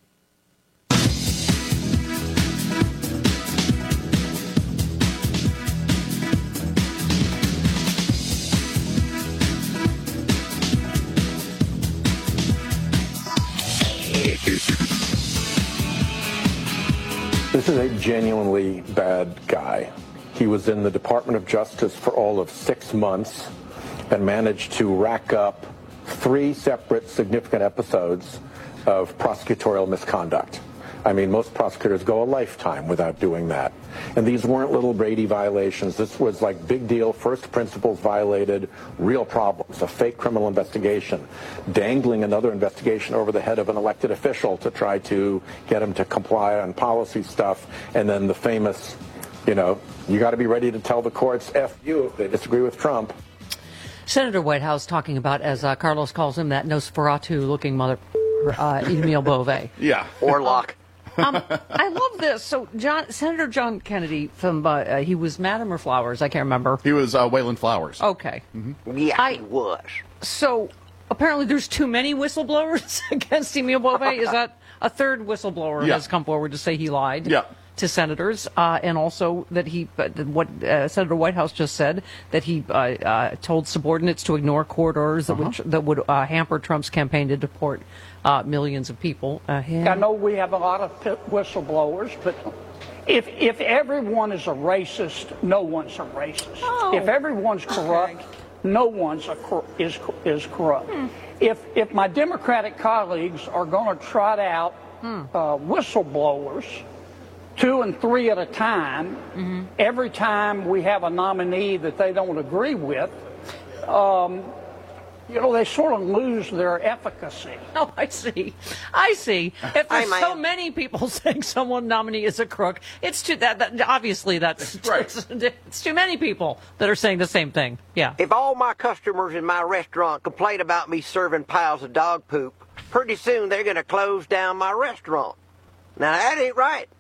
is a genuinely bad guy. He was in the Department of Justice for all of six months and managed to rack up three separate significant episodes of prosecutorial misconduct. I mean, most prosecutors go a lifetime without doing that. And these weren't little Brady violations. This was like big deal, first principles violated, real problems, a fake criminal investigation, dangling another investigation over the head of an elected official to try to get him to comply on policy stuff, and then the famous, you know, you got to be ready to tell the courts F you if they disagree with Trump. Senator Whitehouse talking about, as uh, Carlos calls him, that Nosferatu-looking mother, uh, Emil Bove. Yeah. Orlock. um, I love this. So, John, Senator John Kennedy, from uh, uh, he was Madam or Flowers? I can't remember. He was uh, Wayland Flowers. Okay. Mm-hmm. Yeah, I, he was. So, apparently there's too many whistleblowers against Emil Bove. Is that a third whistleblower Yeah. has come forward to say he lied? Yeah. To senators, uh, and also that he, uh, what uh, Senator Whitehouse just said, that he uh, uh, told subordinates to ignore court orders that Uh-huh. would that would uh, hamper Trump's campaign to deport uh, millions of people. Uh, I know we have a lot of p- whistleblowers, but if if everyone is a racist, no one's a racist. Oh, if everyone's corrupt, no one's a cor- is is corrupt. Hmm. If if my Democratic colleagues are going to trot out Hmm. uh, whistleblowers, two and three at a time, Mm-hmm. every time we have a nominee that they don't agree with, um, you know, they sort of lose their efficacy. Oh, I see. I see. If Hi, there's Maya. so many people saying someone nominee is a crook, it's too that, that obviously that's it's, it's too many people that are saying the same thing. Yeah. If all my customers in my restaurant complain about me serving piles of dog poop, pretty soon they're going to close down my restaurant. Now, that ain't right.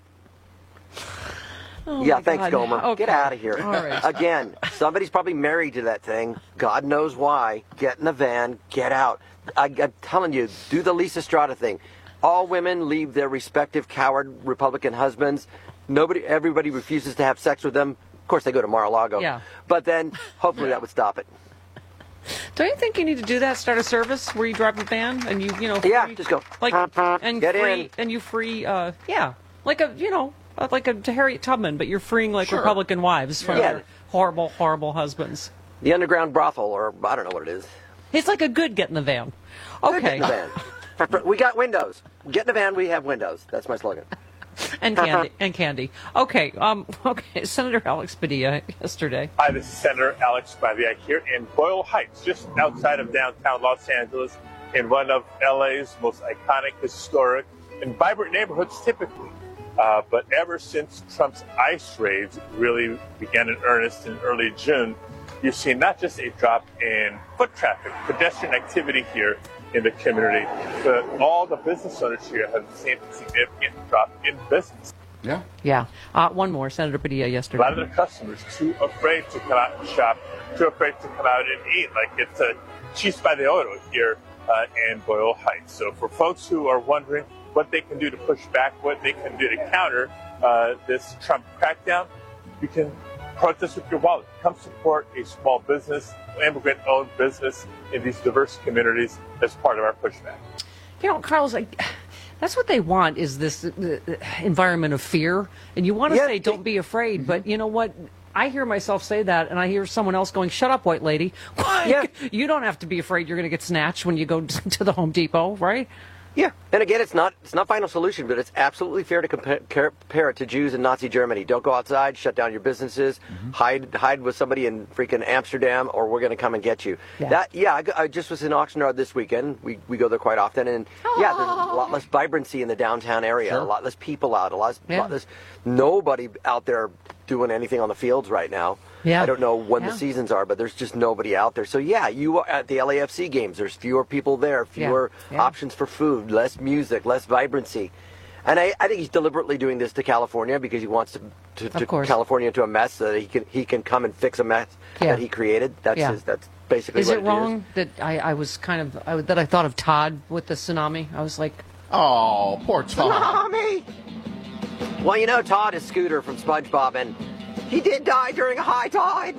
Oh yeah, my thanks, God. Gomer. Okay. Get out of here. All right. Again, somebody's probably married to that thing. God knows why. Get in the van. Get out. I, I'm telling you, do the Lisa Strada thing. All women leave their respective coward Republican husbands. Nobody, everybody refuses to have sex with them. Of course, they go to Mar-a-Lago. Yeah. But then, hopefully, that would stop it. Don't you think you need to do that? Start a service where you drive a van and you, you know, Yeah, free- just go. like and Get free in. and you free, uh, yeah, like a you know, uh, like a Harriet Tubman, but you're freeing like Sure. Republican wives from Yeah. their horrible, horrible husbands. The underground brothel, or I don't know what it is. It's like a good get in the van. Get Okay. in the van. We got windows. Get in the van, we have windows. That's my slogan. and candy and candy. Okay, um, okay. Senator Alex Padilla yesterday. Hi, this is Senator Alex Padilla here in Boyle Heights, just outside of downtown Los Angeles, in one of L A's most iconic, historic, and vibrant neighborhoods typically. Uh, but ever since Trump's ICE raids really began in earnest in early June, you've seen not just a drop in foot traffic, pedestrian activity here in the community, but all the business owners here have seen a significant drop in business. Yeah. Yeah. Uh, one more, Senator Padilla A yesterday. lot of their customers too afraid to come out and shop, too afraid to come out and eat. Like it's a cheese by the oro here uh, in Boyle Heights. So for folks who are wondering what they can do to push back, what they can do to counter uh, this Trump crackdown, you can protest with your wallet. Come support a small business, immigrant-owned business in these diverse communities as part of our pushback. You know, Carlos, like, that's what they want is this uh, uh, environment of fear. And you want to Yeah, say, don't be afraid. But you know what? I hear myself say that, and I hear someone else going, shut up, white lady. Yeah. You don't have to be afraid you're going to get snatched when you go to the Home Depot, right? Yeah, and again, it's not it's not final solution, but it's absolutely fair to compare, compare it to Jews in Nazi Germany. Don't go outside, shut down your businesses, Mm-hmm. hide hide with somebody in freaking Amsterdam, or we're going to come and get you. Yeah. That yeah, I, go- I just was in Oxnard this weekend. We we go there quite often, and yeah, there's a lot less vibrancy in the downtown area, Sure. a lot less people out, a lot, Yeah. lot less nobody out there doing anything on the fields right now. Yeah. I don't know when Yeah. the seasons are, but there's just nobody out there. So yeah, you are at the L A F C games. There's fewer people there, fewer Yeah. Yeah. options for food, less music, less vibrancy. And I, I think he's deliberately doing this to California because he wants to, to, to Of course. California into a mess so that he can he can come and fix a mess Yeah. that he created. That's Yeah. his, that's basically Is what it wrong that I, I was kind of, I, that I thought of Todd with the tsunami? I was like, Oh, poor Todd. Mommy! Well, you know Todd is Scooter from SpongeBob, and he did die during a high tide.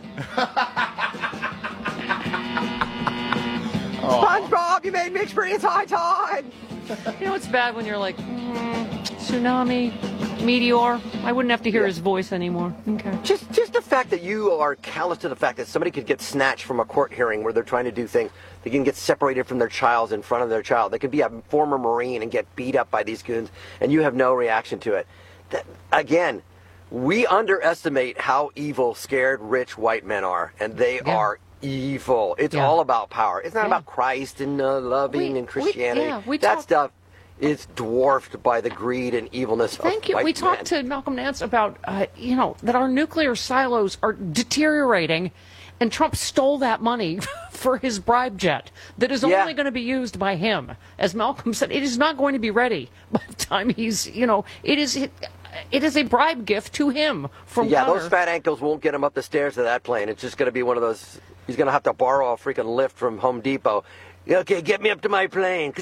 SpongeBob, you made me experience high tide. you know, it's bad when you're like, mm, tsunami. Meteor. I wouldn't have to hear yeah. his voice anymore. Okay. Just just the fact that you are callous to the fact that somebody could get snatched from a court hearing where they're trying to do things. They can get separated from their child in front of their child. They could be a former Marine and get beat up by these goons, and you have no reaction to it. That, again, we underestimate how evil scared rich white men are, and they yeah. are evil. It's yeah. all about power. It's not yeah. about Christ and uh, loving we, and Christianity. We, yeah, we that talk- stuff is dwarfed by the greed and evilness of Thank you. white We men. talked to Malcolm Nance about, uh, you know, that our nuclear silos are deteriorating, and Trump stole that money for his bribe jet that is yeah. only going to be used by him. As Malcolm said, it is not going to be ready by the time he's, you know, it is it, it is a bribe gift to him from Yeah, Qatar. those fat ankles won't get him up the stairs of that plane. It's just going to be one of those, he's going to have to borrow a freaking lift from Home Depot. Okay, get me up to my plane.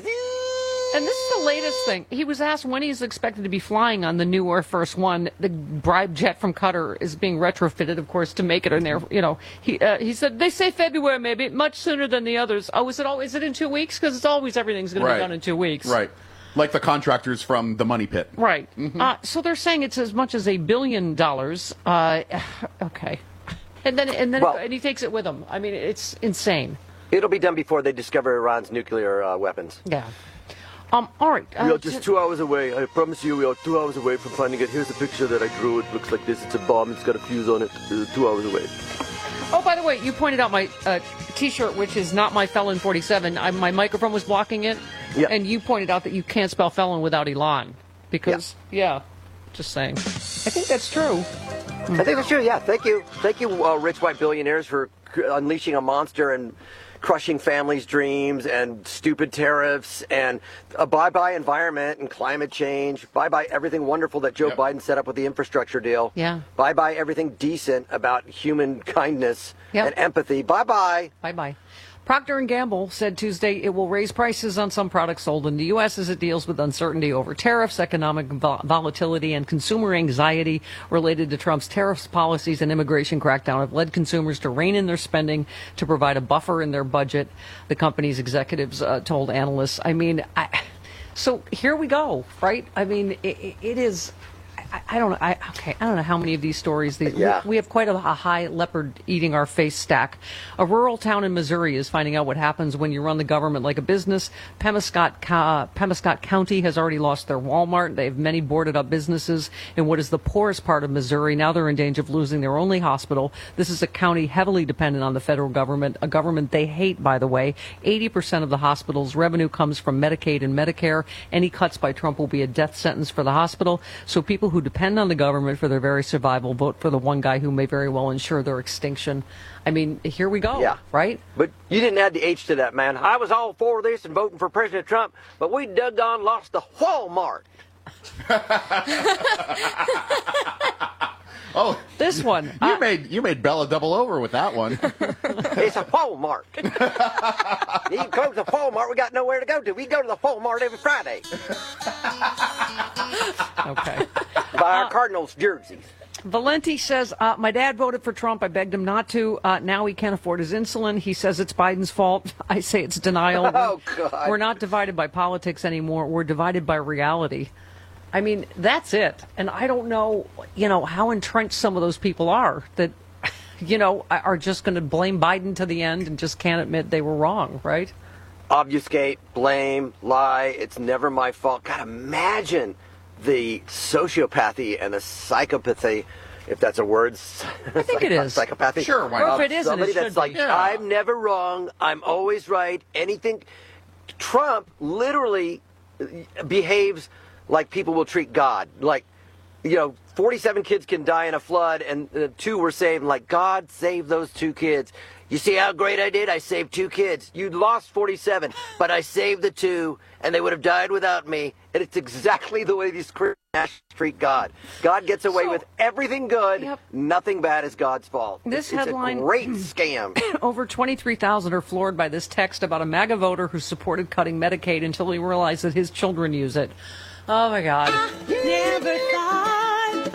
And this is the latest thing. He was asked when he's expected to be flying on the new Air Force One. The bribe jet from Qatar is being retrofitted, of course, to make it an air. You know, he uh, he said they say February, maybe much sooner than the others. Oh, is it always? Is it in two weeks? Because it's always everything's going right. to be done in two weeks. Right. Like the contractors from the Money Pit. Right. Mm-hmm. Uh, so they're saying it's as much as a billion dollars. Uh, okay. And then and then well, and he takes it with him. I mean, it's insane. It'll be done before they discover Iran's nuclear uh, weapons. Yeah. Um, all right. Uh, we are just two hours away. I promise you, we are two hours away from finding it. Here's a picture that I drew. It looks like this. It's a bomb. It's got a fuse on it. Uh, two hours away. Oh, by the way, you pointed out my uh, T-shirt, which is not my Felon forty-seven. I, my microphone was blocking it. Yeah. And you pointed out that you can't spell felon without Elon. Because, yeah, yeah just saying. I think that's true. I think that's true, yeah. Thank you. Thank you, uh, rich white billionaires, for unleashing a monster and crushing families' dreams and stupid tariffs and a bye-bye environment and climate change. Bye-bye everything wonderful that Joe yep. Biden set up with the infrastructure deal. Yeah. Bye-bye everything decent about human kindness yep. and empathy. Bye-bye. Bye-bye. Procter and Gamble said Tuesday it will raise prices on some products sold in the U S as it deals with uncertainty over tariffs, economic vol- volatility, and consumer anxiety related to Trump's tariffs policies and immigration crackdown have led consumers to rein in their spending to provide a buffer in their budget, the company's executives uh, told analysts. I mean, I, so here we go, right? I mean, it, it is... I, I don't know. I, okay, I don't know how many of these stories. These, yeah. we, we have quite a, a high leopard eating our face stack. A rural town in Missouri is finding out what happens when you run the government like a business. Pemiscot, uh, Pemiscot County has already lost their Walmart. They have many boarded up businesses in what is the poorest part of Missouri. Now they're in danger of losing their only hospital. This is a county heavily dependent on the federal government, a government they hate, by the way. eighty percent of the hospital's revenue comes from Medicaid and Medicare. Any cuts by Trump will be a death sentence for the hospital. So people who who depend on the government for their very survival vote for the one guy who may very well ensure their extinction. I mean, here we go, yeah. right? But you didn't add the H to that, man. I was all for this and voting for President Trump, but we dug on lost the Walmart. Oh, this one. You uh, made you made Bella double over with that one. It's a Walmart. You close the Walmart, we got nowhere to go to. We go to the Walmart every Friday. Okay. Buy our uh, Cardinals jerseys. Valenti says, uh, my dad voted for Trump. I begged him not to. Uh, now he can't afford his insulin. He says it's Biden's fault. I say it's denial. Oh, God. We're not divided by politics anymore. We're divided by reality. I mean, that's it. And I don't know, you know, how entrenched some of those people are that, you know, are just going to blame Biden to the end and just can't admit they were wrong, right? Obfuscate, blame, lie. It's never my fault. God, imagine the sociopathy and the psychopathy, if that's a word. I think it is. Psychopathy. Sure, why not? Or if it isn't, somebody it should that's like, be. Yeah. I'm never wrong. I'm always right. Anything. Trump literally behaves like people will treat God. Like, you know, forty-seven kids can die in a flood and uh, two were saved. Like, God saved those two kids. You see how great I did? I saved two kids. You lost forty-seven, but I saved the two, and they would have died without me. And it's exactly the way these Christians treat God. God gets away so, with everything good. Yep. Nothing bad is God's fault. This it's, headline, it's a great scam. Over twenty-three thousand are floored by this text about a MAGA voter who supported cutting Medicaid until he realized that his children use it. Oh, my God. Never thought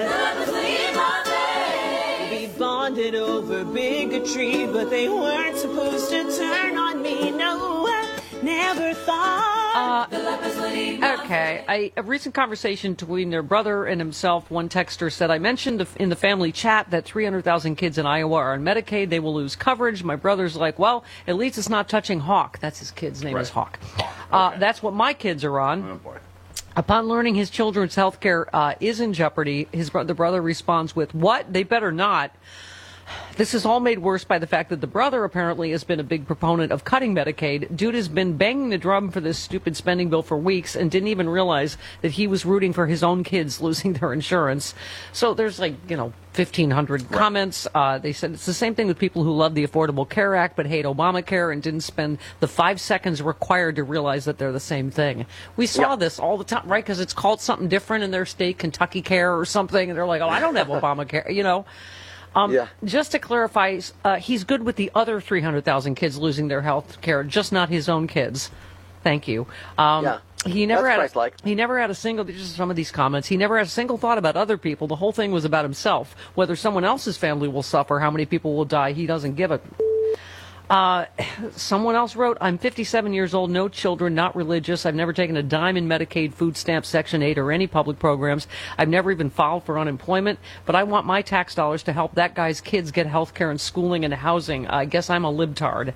that we'd be bonded over bigotry, but they weren't supposed to turn on me. No, I never thought Uh, okay. I, a recent conversation between their brother and himself, one texter said, I mentioned in the family chat that three hundred thousand kids in Iowa are on Medicaid. They will lose coverage. My brother's like, well, at least it's not touching Hawk. That's his kid's name Right. is Hawk. Okay. Uh, that's what my kids are on. Oh, boy. Upon learning his children's health care uh, is in jeopardy, his bro- the brother responds with, what? They better not. This is all made worse by the fact that the brother apparently has been a big proponent of cutting Medicaid. Dude has been banging the drum for this stupid spending bill for weeks and didn't even realize that he was rooting for his own kids losing their insurance. So there's like, you know, fifteen hundred right. comments. Uh, they said it's the same thing with people who love the Affordable Care Act but hate Obamacare and didn't spend the five seconds required to realize that they're the same thing. We saw yeah. this all the time, right? Because it's called something different in their state, Kentucky Care or something, and they're like, oh, I don't have Obamacare, you know. Um, yeah. Just to clarify, uh, he's good with the other three hundred thousand kids losing their health care, just not his own kids. Thank you. Um, yeah. He never That's had. Christ-like. A, he never had a single. Just some of these comments. He never had a single thought about other people. The whole thing was about himself. Whether someone else's family will suffer, how many people will die, he doesn't give a. Uh, someone else wrote, I'm fifty-seven years old, no children, not religious. I've never taken a dime in Medicaid, food stamps, Section eight, or any public programs. I've never even filed for unemployment, but I want my tax dollars to help that guy's kids get health care and schooling and housing. I guess I'm a libtard.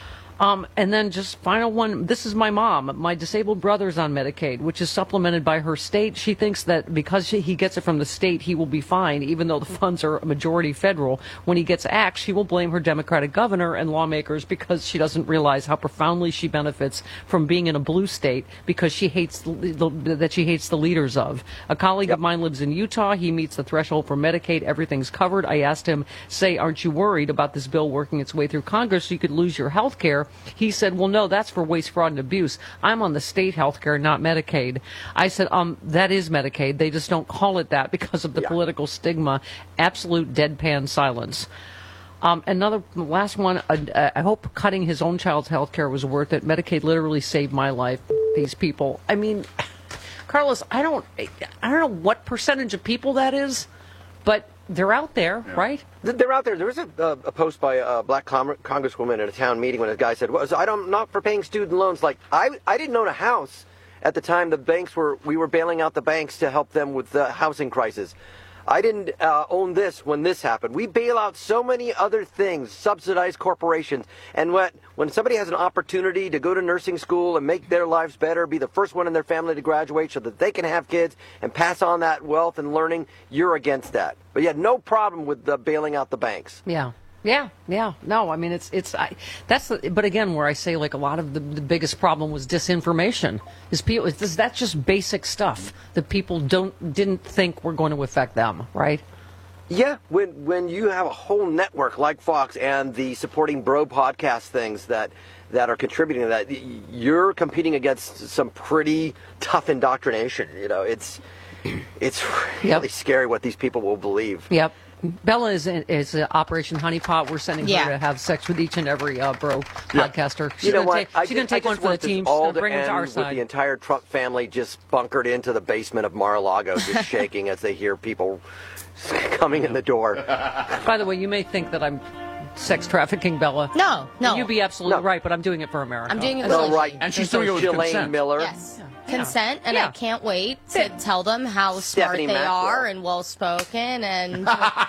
Um, and then just final one, this is my mom. My disabled brother's on Medicaid, which is supplemented by her state. She thinks that because she, he gets it from the state, he will be fine, even though the funds are majority federal. When he gets axed, she will blame her Democratic governor and lawmakers because she doesn't realize how profoundly she benefits from being in a blue state because she hates the, the, that she hates the leaders of. A colleague yep. of mine lives in Utah. He meets the threshold for Medicaid. Everything's covered. I asked him, say, aren't you worried about this bill working its way through Congress so you could lose your health care? He said, well, no, that's for waste, fraud, and abuse. I'm on the state health care, not Medicaid. I said, um, that is Medicaid. They just don't call it that because of the yeah. political stigma. Absolute deadpan silence. Um, another, last one, uh, I hope cutting his own child's health care was worth it. Medicaid literally saved my life. These people. I mean, Carlos, I don't, I don't know what percentage of people that is, but they're out there, yeah. right? They're out there. There was a, uh, a post by a black com- congresswoman at a town meeting when a guy said, well, I don't, I'm not for paying student loans. Like, I, I didn't own a house at the time the banks were, we were bailing out the banks to help them with the housing crisis. I didn't uh, own this when this happened. We bail out so many other things, subsidized corporations. And when, when somebody has an opportunity to go to nursing school and make their lives better, be the first one in their family to graduate so that they can have kids and pass on that wealth and learning, you're against that. But you had no problem with uh, bailing out the banks. Yeah. Yeah, yeah, no, I mean, it's, it's, I, that's, the, but again, where I say, like, a lot of the, the biggest problem was disinformation, is people, is that's just basic stuff that people don't, didn't think were going to affect them, right? Yeah, when, when you have a whole network like Fox and the supporting bro podcast things that, that are contributing to that, you're competing against some pretty tough indoctrination, you know, it's, it's really yep. scary what these people will believe. Yep. Bella is is uh, Operation Honeypot. We're sending yeah. her to have sex with each and every uh, bro yeah. podcaster. She's you know going what? to take, take one for the team. She's going to bring them to our side. With the entire Trump family just bunkered into the basement of Mar-a-Lago, just shaking as they hear people coming in the door. By the way, you may think that I'm sex trafficking Bella. No, no. You'd be absolutely no. right, but I'm doing it for America. I'm doing it for no, right. And she's doing it with Ghislaine consent. Miller. Yes. Yeah. Consent, and yeah. I can't wait to tell them how smart Stephanie they Maxwell. are and well-spoken and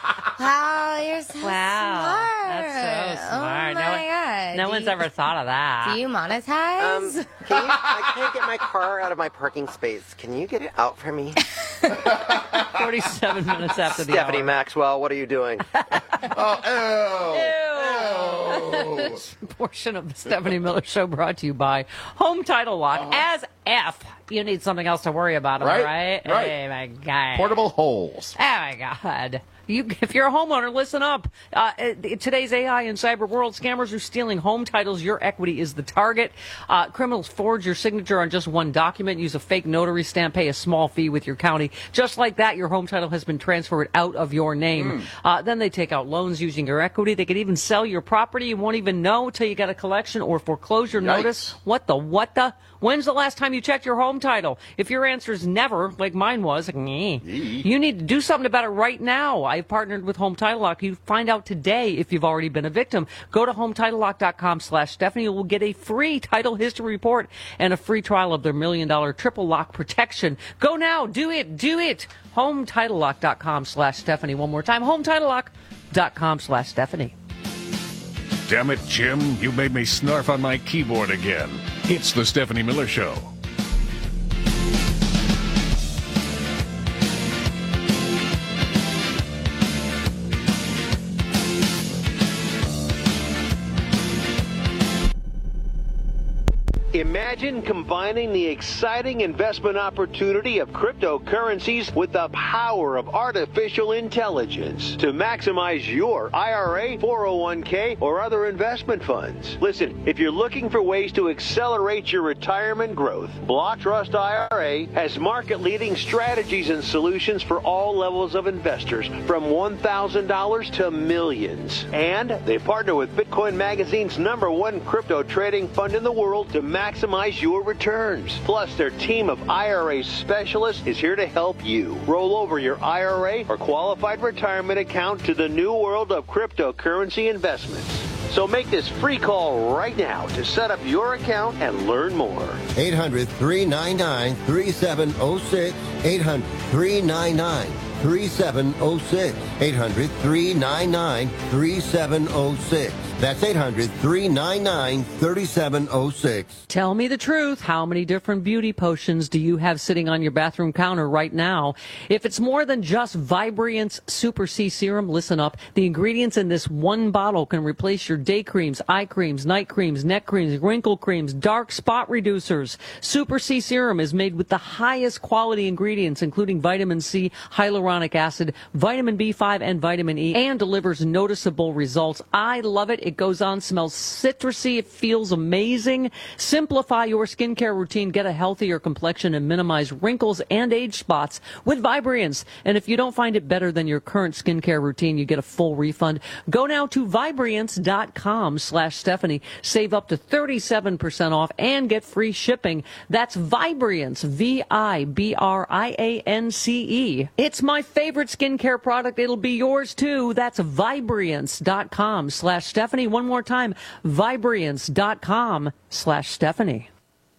wow, you're so wow. smart. That's so smart. Oh my no, God. No do one's you, ever thought of that. Do you monetize? Um, can you, I can't get my car out of my parking space. Can you get it out for me? forty-seven minutes after the Stephanie hour. Maxwell, what are you doing? oh, ew. Ew. This portion of the Stephanie Miller Show brought to you by Home Title Lock. Uh-huh. As F, you need something else to worry about, am I right? right? Right. Oh, my God. Portable holes. Oh, my God. You, if you're a homeowner, listen up. Uh, today's A I and cyber world, scammers are stealing home titles. Your equity is the target. Uh, criminals forge your signature on just one document, use a fake notary stamp, pay a small fee with your county. Just like that, your home title has been transferred out of your name. Mm. Uh, then they take out loans using your equity. They could even sell your property. You won't even know until you get a collection or foreclosure Yikes. notice. What the, what the? When's the last time you checked your home title? If your answer is never, like mine was, like, you need to do something about it right now. I've partnered with Home Title Lock. You find out today if you've already been a victim. Go to home title lock dot com slash Stephanie. You will get a free title history report and a free trial of their million dollar triple lock protection. Go now. Do it. Do it. home title lock dot com slash Stephanie. One more time. home title lock dot com slash Stephanie. Damn it, Jim. You made me snarf on my keyboard again. It's the Stephanie Miller Show. Imagine combining the exciting investment opportunity of cryptocurrencies with the power of artificial intelligence to maximize your I R A, four oh one k, or other investment funds. Listen, if you're looking for ways to accelerate your retirement growth, Block Trust I R A has market-leading strategies and solutions for all levels of investors, from one thousand dollars to millions. And they partner with Bitcoin Magazine's number one crypto trading fund in the world to maximize your returns. Plus, their team of I R A specialists is here to help you roll over your I R A or qualified retirement account to the new world of cryptocurrency investments. So make this free call right now to set up your account and learn more. eight hundred, three nine nine, three seven zero six. eight hundred, three nine nine, three seven zero six. eight hundred, three nine nine, three seven zero six. That's eight hundred, three nine nine, three seven zero six. Tell me the truth. How many different beauty potions do you have sitting on your bathroom counter right now? If it's more than just Vibriance Super C Serum, listen up. The ingredients in this one bottle can replace your day creams, eye creams, night creams, neck creams, wrinkle creams, dark spot reducers. Super C Serum is made with the highest quality ingredients, including vitamin C, hyaluronic acid, vitamin B five, and vitamin E, and delivers noticeable results. I love it. It goes on, smells citrusy. It feels amazing. Simplify your skincare routine. Get a healthier complexion and minimize wrinkles and age spots with Vibriance. And if you don't find it better than your current skincare routine, you get a full refund. Go now to Vibriance dot com slash Stephanie. Save up to thirty-seven percent off and get free shipping. That's Vibriance, V I B R I A N C E. It's my favorite skincare product. It'll be yours too. That's Vibriance dot com slash Stephanie. One more time, Vibriance dot com slash Stephanie.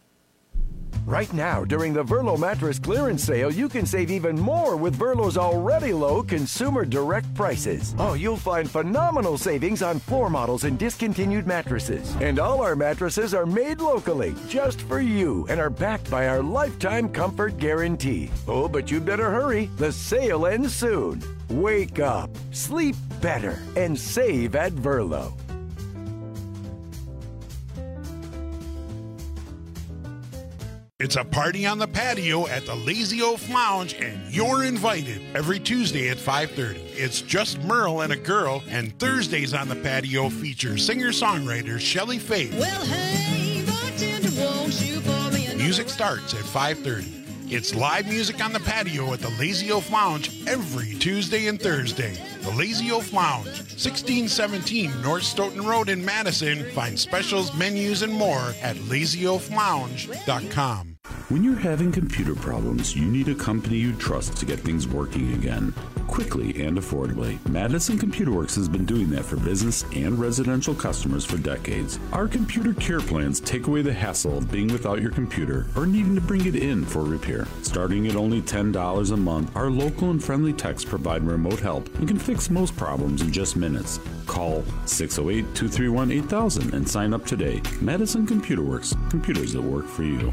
Right now, during the Verlo mattress clearance sale, you can save even more with Verlo's already low consumer direct prices. Oh, you'll find phenomenal savings on floor models and discontinued mattresses. And all our mattresses are made locally, just for you, and are backed by our lifetime comfort guarantee. Oh, but you better hurry. The sale ends soon. Wake up, sleep better, and save at Verlo. It's a party on the patio at the Lazy Oaf Lounge, and you're invited every Tuesday at five thirty. It's just Merle and a girl, and Thursdays on the patio feature singer-songwriter Shelley Faith. Well, hey, bartender, won't you pour me a Music starts at five thirty. It's live music on the patio at the Lazy Oaf Lounge every Tuesday and Thursday. The Lazy Oaf Lounge, sixteen seventeen North Stoughton Road in Madison. Find specials, menus, and more at lazy oaf lounge dot com. When you're having computer problems, you need a company you trust to get things working again, quickly and affordably. Madison Computer Works has been doing that for business and residential customers for decades. Our computer care plans take away the hassle of being without your computer or needing to bring it in for repair. Starting at only ten dollars a month, our local and friendly techs provide remote help and can fix most problems in just minutes. Call six oh eight, two three one, eight thousand and sign up today. Madison Computer Works, computers that work for you.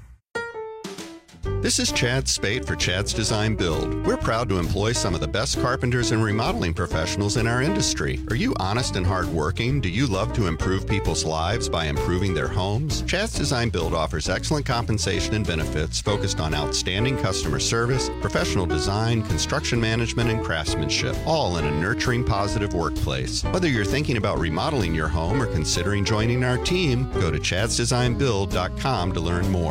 This is Chad Spate for Chad's Design Build. We're proud to employ some of the best carpenters and remodeling professionals in our industry. Are you honest and hardworking? Do you love to improve people's lives by improving their homes? Chad's Design Build offers excellent compensation and benefits focused on outstanding customer service, professional design, construction management, and craftsmanship, all in a nurturing, positive workplace. Whether you're thinking about remodeling your home or considering joining our team, go to chads design build dot com to learn more.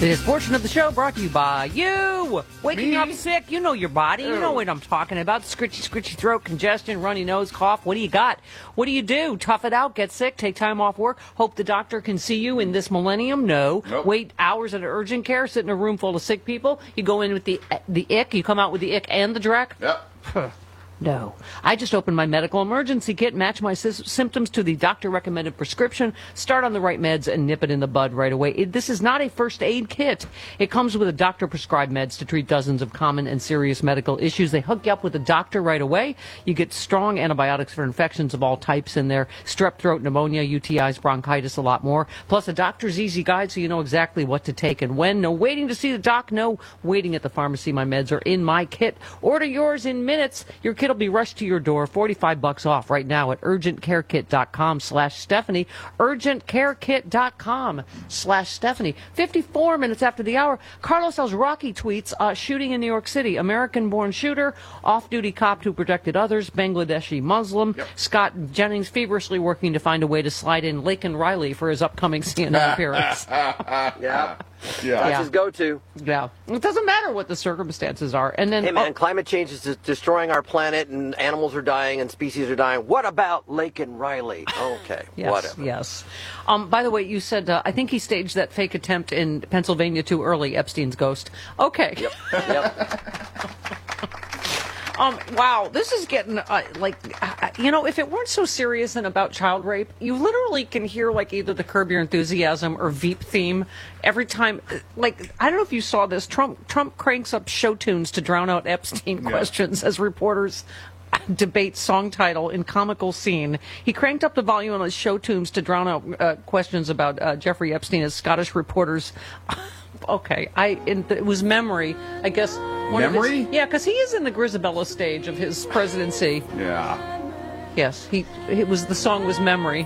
This portion of the show brought to you by you. Waking Me? up sick, you know your body. You know what I'm talking about. Scritchy, scritchy throat, congestion, runny nose, cough. What do you got? What do you do? Tough it out, get sick, take time off work, hope the doctor can see you in this millennium? No. Nope. Wait hours at an urgent care, sit in a room full of sick people. You go in with the the ick, you come out with the ick and the dreck? Yep. No. I just opened my medical emergency kit, match my sy- symptoms to the doctor-recommended prescription, start on the right meds, and nip it in the bud right away. It, this is not a first aid kit. It comes with a doctor-prescribed meds to treat dozens of common and serious medical issues. They hook you up with a doctor right away. You get strong antibiotics for infections of all types in there, strep throat, pneumonia, U T Is, bronchitis, a lot more. Plus a doctor's easy guide so you know exactly what to take and when. No waiting to see the doc. No waiting at the pharmacy. My meds are in my kit. Order yours in minutes. Your kit will be rushed to your door, forty-five bucks off right now at urgentcarekit.com slash Stephanie, urgentcarekit.com slash Stephanie. fifty-four minutes after the hour, Carlos Alzraqui tweets, uh, shooting in New York City, American-born shooter, off-duty cop who protected others, Bangladeshi Muslim. Yep. Scott Jennings feverishly working to find a way to slide in Laken Riley for his upcoming C N N appearance. yeah. Yeah. That's Yeah. his go-to. Yeah. It doesn't matter what the circumstances are. And then, Hey, man, oh, climate change is de- destroying our planet, and animals are dying, and species are dying. What about Laken Riley? Okay, yes, whatever. yes. Um, by the way, you said, uh, I think he staged that fake attempt in Pennsylvania too early, Epstein's ghost. Okay. Yep. Yep. Um, wow, this is getting, uh, like, uh, you know, if it weren't so serious and about child rape, you literally can hear, like, either the Curb Your Enthusiasm or Veep theme every time. Like, I don't know if you saw this. Trump Trump cranks up show tunes to drown out Epstein Yeah. questions as reporters debate song title in comical scene. He cranked up the volume on his show tunes to drown out uh, questions about uh, Jeffrey Epstein as Scottish reporters. Okay, I in, it was memory, I guess. One Memory? Of his, yeah, because he is in the Grisabella stage of his presidency. Yeah. Yes, he it was the song was Memory.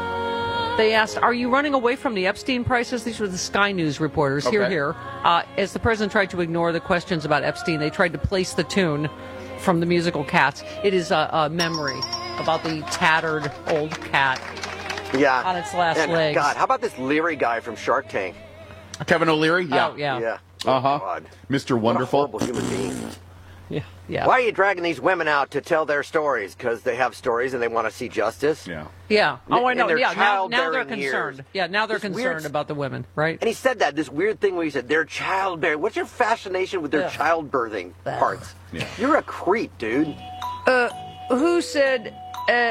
They asked, "Are you running away from the Epstein prices?" These were the Sky News reporters. Okay. Here, here. Uh, as the president tried to ignore the questions about Epstein, they tried to place the tune from the musical Cats. It is a, a memory about the tattered old cat Yeah. on its last and, legs. God, how about this Leary guy from Shark Tank? Kevin O'Leary? Yeah. Oh, yeah. Yeah. Uh huh. God. Mister What a Wonderful. horrible human being. Yeah, yeah. Why are you dragging these women out to tell their stories? Because they have stories and they want to see justice? Yeah. Yeah. Oh, I In know. their Yeah. Now, now they're childbearing concerned. years. Yeah. Now they're This weird- concerned about the women, right? And he said that, this weird thing where he said, they're childbearing. What's your fascination with their Ugh. childbirthing Ugh. parts? Yeah. You're a creep, dude. Uh, who said, uh,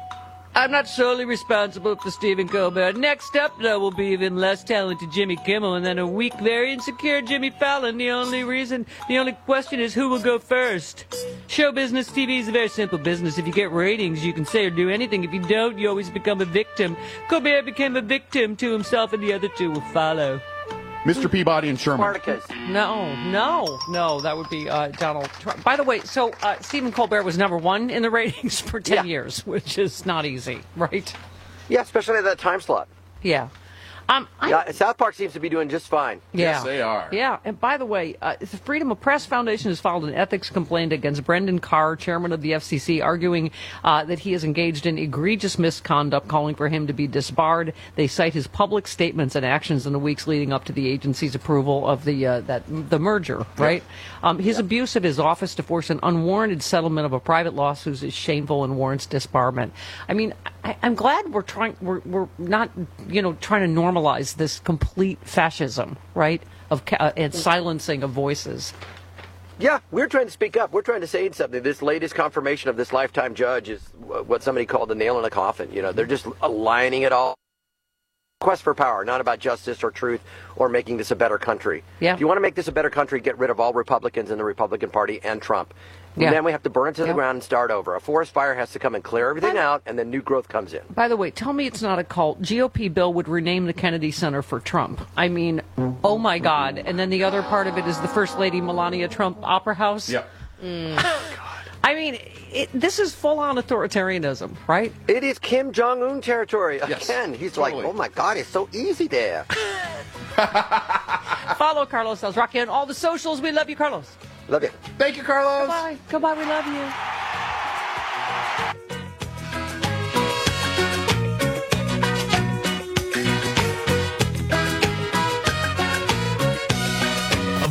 I'm not solely responsible for Stephen Colbert. Next up, though, will be even less talented Jimmy Kimmel, and then a weak, very insecure Jimmy Fallon. The only reason, the only question is who will go first. Show business T V is a very simple business. If you get ratings, you can say or do anything. If you don't, you always become a victim. Colbert became a victim to himself, and the other two will follow. Mister Peabody and Sherman. Spartacus. No, no, no, that would be uh, Donald Trump. By the way, so uh, Stephen Colbert was number one in the ratings for ten Yeah. years, which is not easy, right? Yeah, especially at that time slot. Yeah. Um, I, Yeah, South Park seems to be doing just fine. yeah. Yes, they are. Yeah, and by the way, uh, the Freedom of Press Foundation has filed an ethics complaint against Brendan Carr, chairman of the F C C, arguing uh, that he has engaged in egregious misconduct, calling for him to be disbarred. They cite his public statements and actions in the weeks leading up to the agency's approval of the uh, that the merger. Right, um, his abuse of his office to force an unwarranted settlement of a private lawsuit is shameful and warrants disbarment. I mean, I, I'm glad we're trying. We're we're not you know trying to normalize this complete fascism, right, of ca- uh, and silencing of voices. Yeah, we're trying to speak up. We're trying to say something. This latest confirmation of this lifetime judge is what somebody called the nail in a coffin. You know, they're just aligning it all. Quest for power, not about justice or truth or making this a better country. Yeah. If you want to make this a better country, get rid of all Republicans in the Republican Party and Trump. And Yeah. then we have to burn it to the Yeah. ground and start over. A forest fire has to come and clear everything out, and then new growth comes in. By the way, tell me it's not a cult. G O P bill would rename the Kennedy Center for Trump. I mean, oh my God. And then the other part of it is the First Lady Melania Trump Opera House. Yeah. I mean, it, this is full-on authoritarianism, right? It is Kim Jong-un territory Yes, again. He's totally. like, oh my God, it's so easy there. Follow Carlos Alzraqui on all the socials. We love you, Carlos. Love you. Thank you, Carlos. Goodbye. Goodbye. We love you.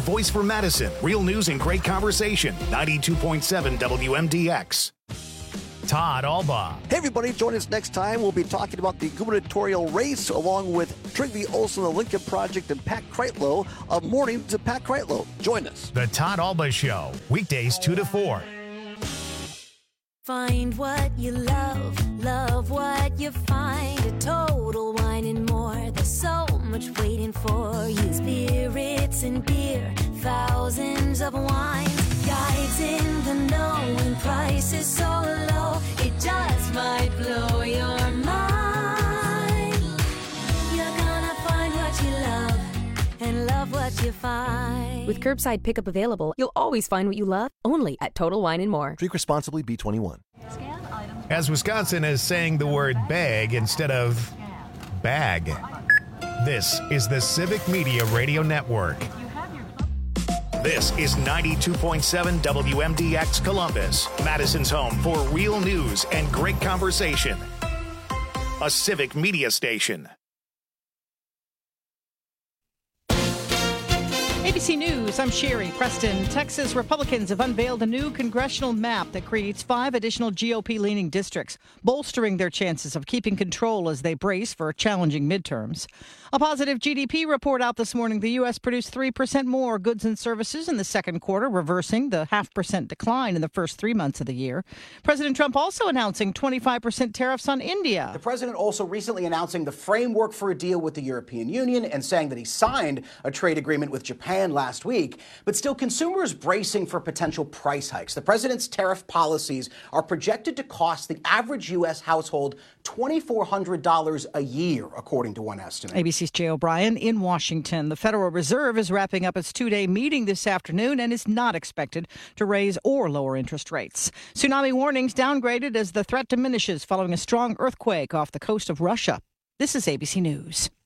voice for Madison. Real news and great conversation. ninety-two point seven W M D X. Todd Alba. Hey, everybody. Join us next time. We'll be talking about the gubernatorial race along with Trygve Olsen, the Lincoln Project, and Pat Kreitlow of Morning to Pat Kreitlow. Join us. The Todd Alba Show. Weekdays two to four. Find what you love, love what you find. A Total Wine and More. There's so much waiting for you. Spirits and beer, thousands of wines. Guides in the know and prices so low, it just might blow your mind. You're gonna find what you love and love what you find. With curbside pickup available, you'll always find what you love, only at Total Wine and More. Drink responsibly, B twenty-one. As Wisconsin is saying the word bag instead of bag. This is the Civic Media Radio Network. This is ninety-two point seven W M D X Columbus, Madison's home for real news and great conversation. A Civic Media station. A B C News, I'm Sherry Preston. Texas Republicans have unveiled a new congressional map that creates five additional G O P-leaning districts, bolstering their chances of keeping control as they brace for challenging midterms. A positive G D P report out this morning. The U S produced three percent more goods and services in the second quarter, reversing the half percent decline in the first three months of the year. President Trump also announcing twenty-five percent tariffs on India. The president also recently announcing the framework for a deal with the European Union and saying that he signed a trade agreement with Japan last week, but still consumers bracing for potential price hikes. The president's tariff policies are projected to cost the average U S household two thousand four hundred dollars a year, according to one estimate. A B C's Jay O'Brien in Washington. The Federal Reserve is wrapping up its two-day meeting this afternoon and is not expected to raise or lower interest rates. Tsunami warnings downgraded as the threat diminishes following a strong earthquake off the coast of Russia. This is A B C News.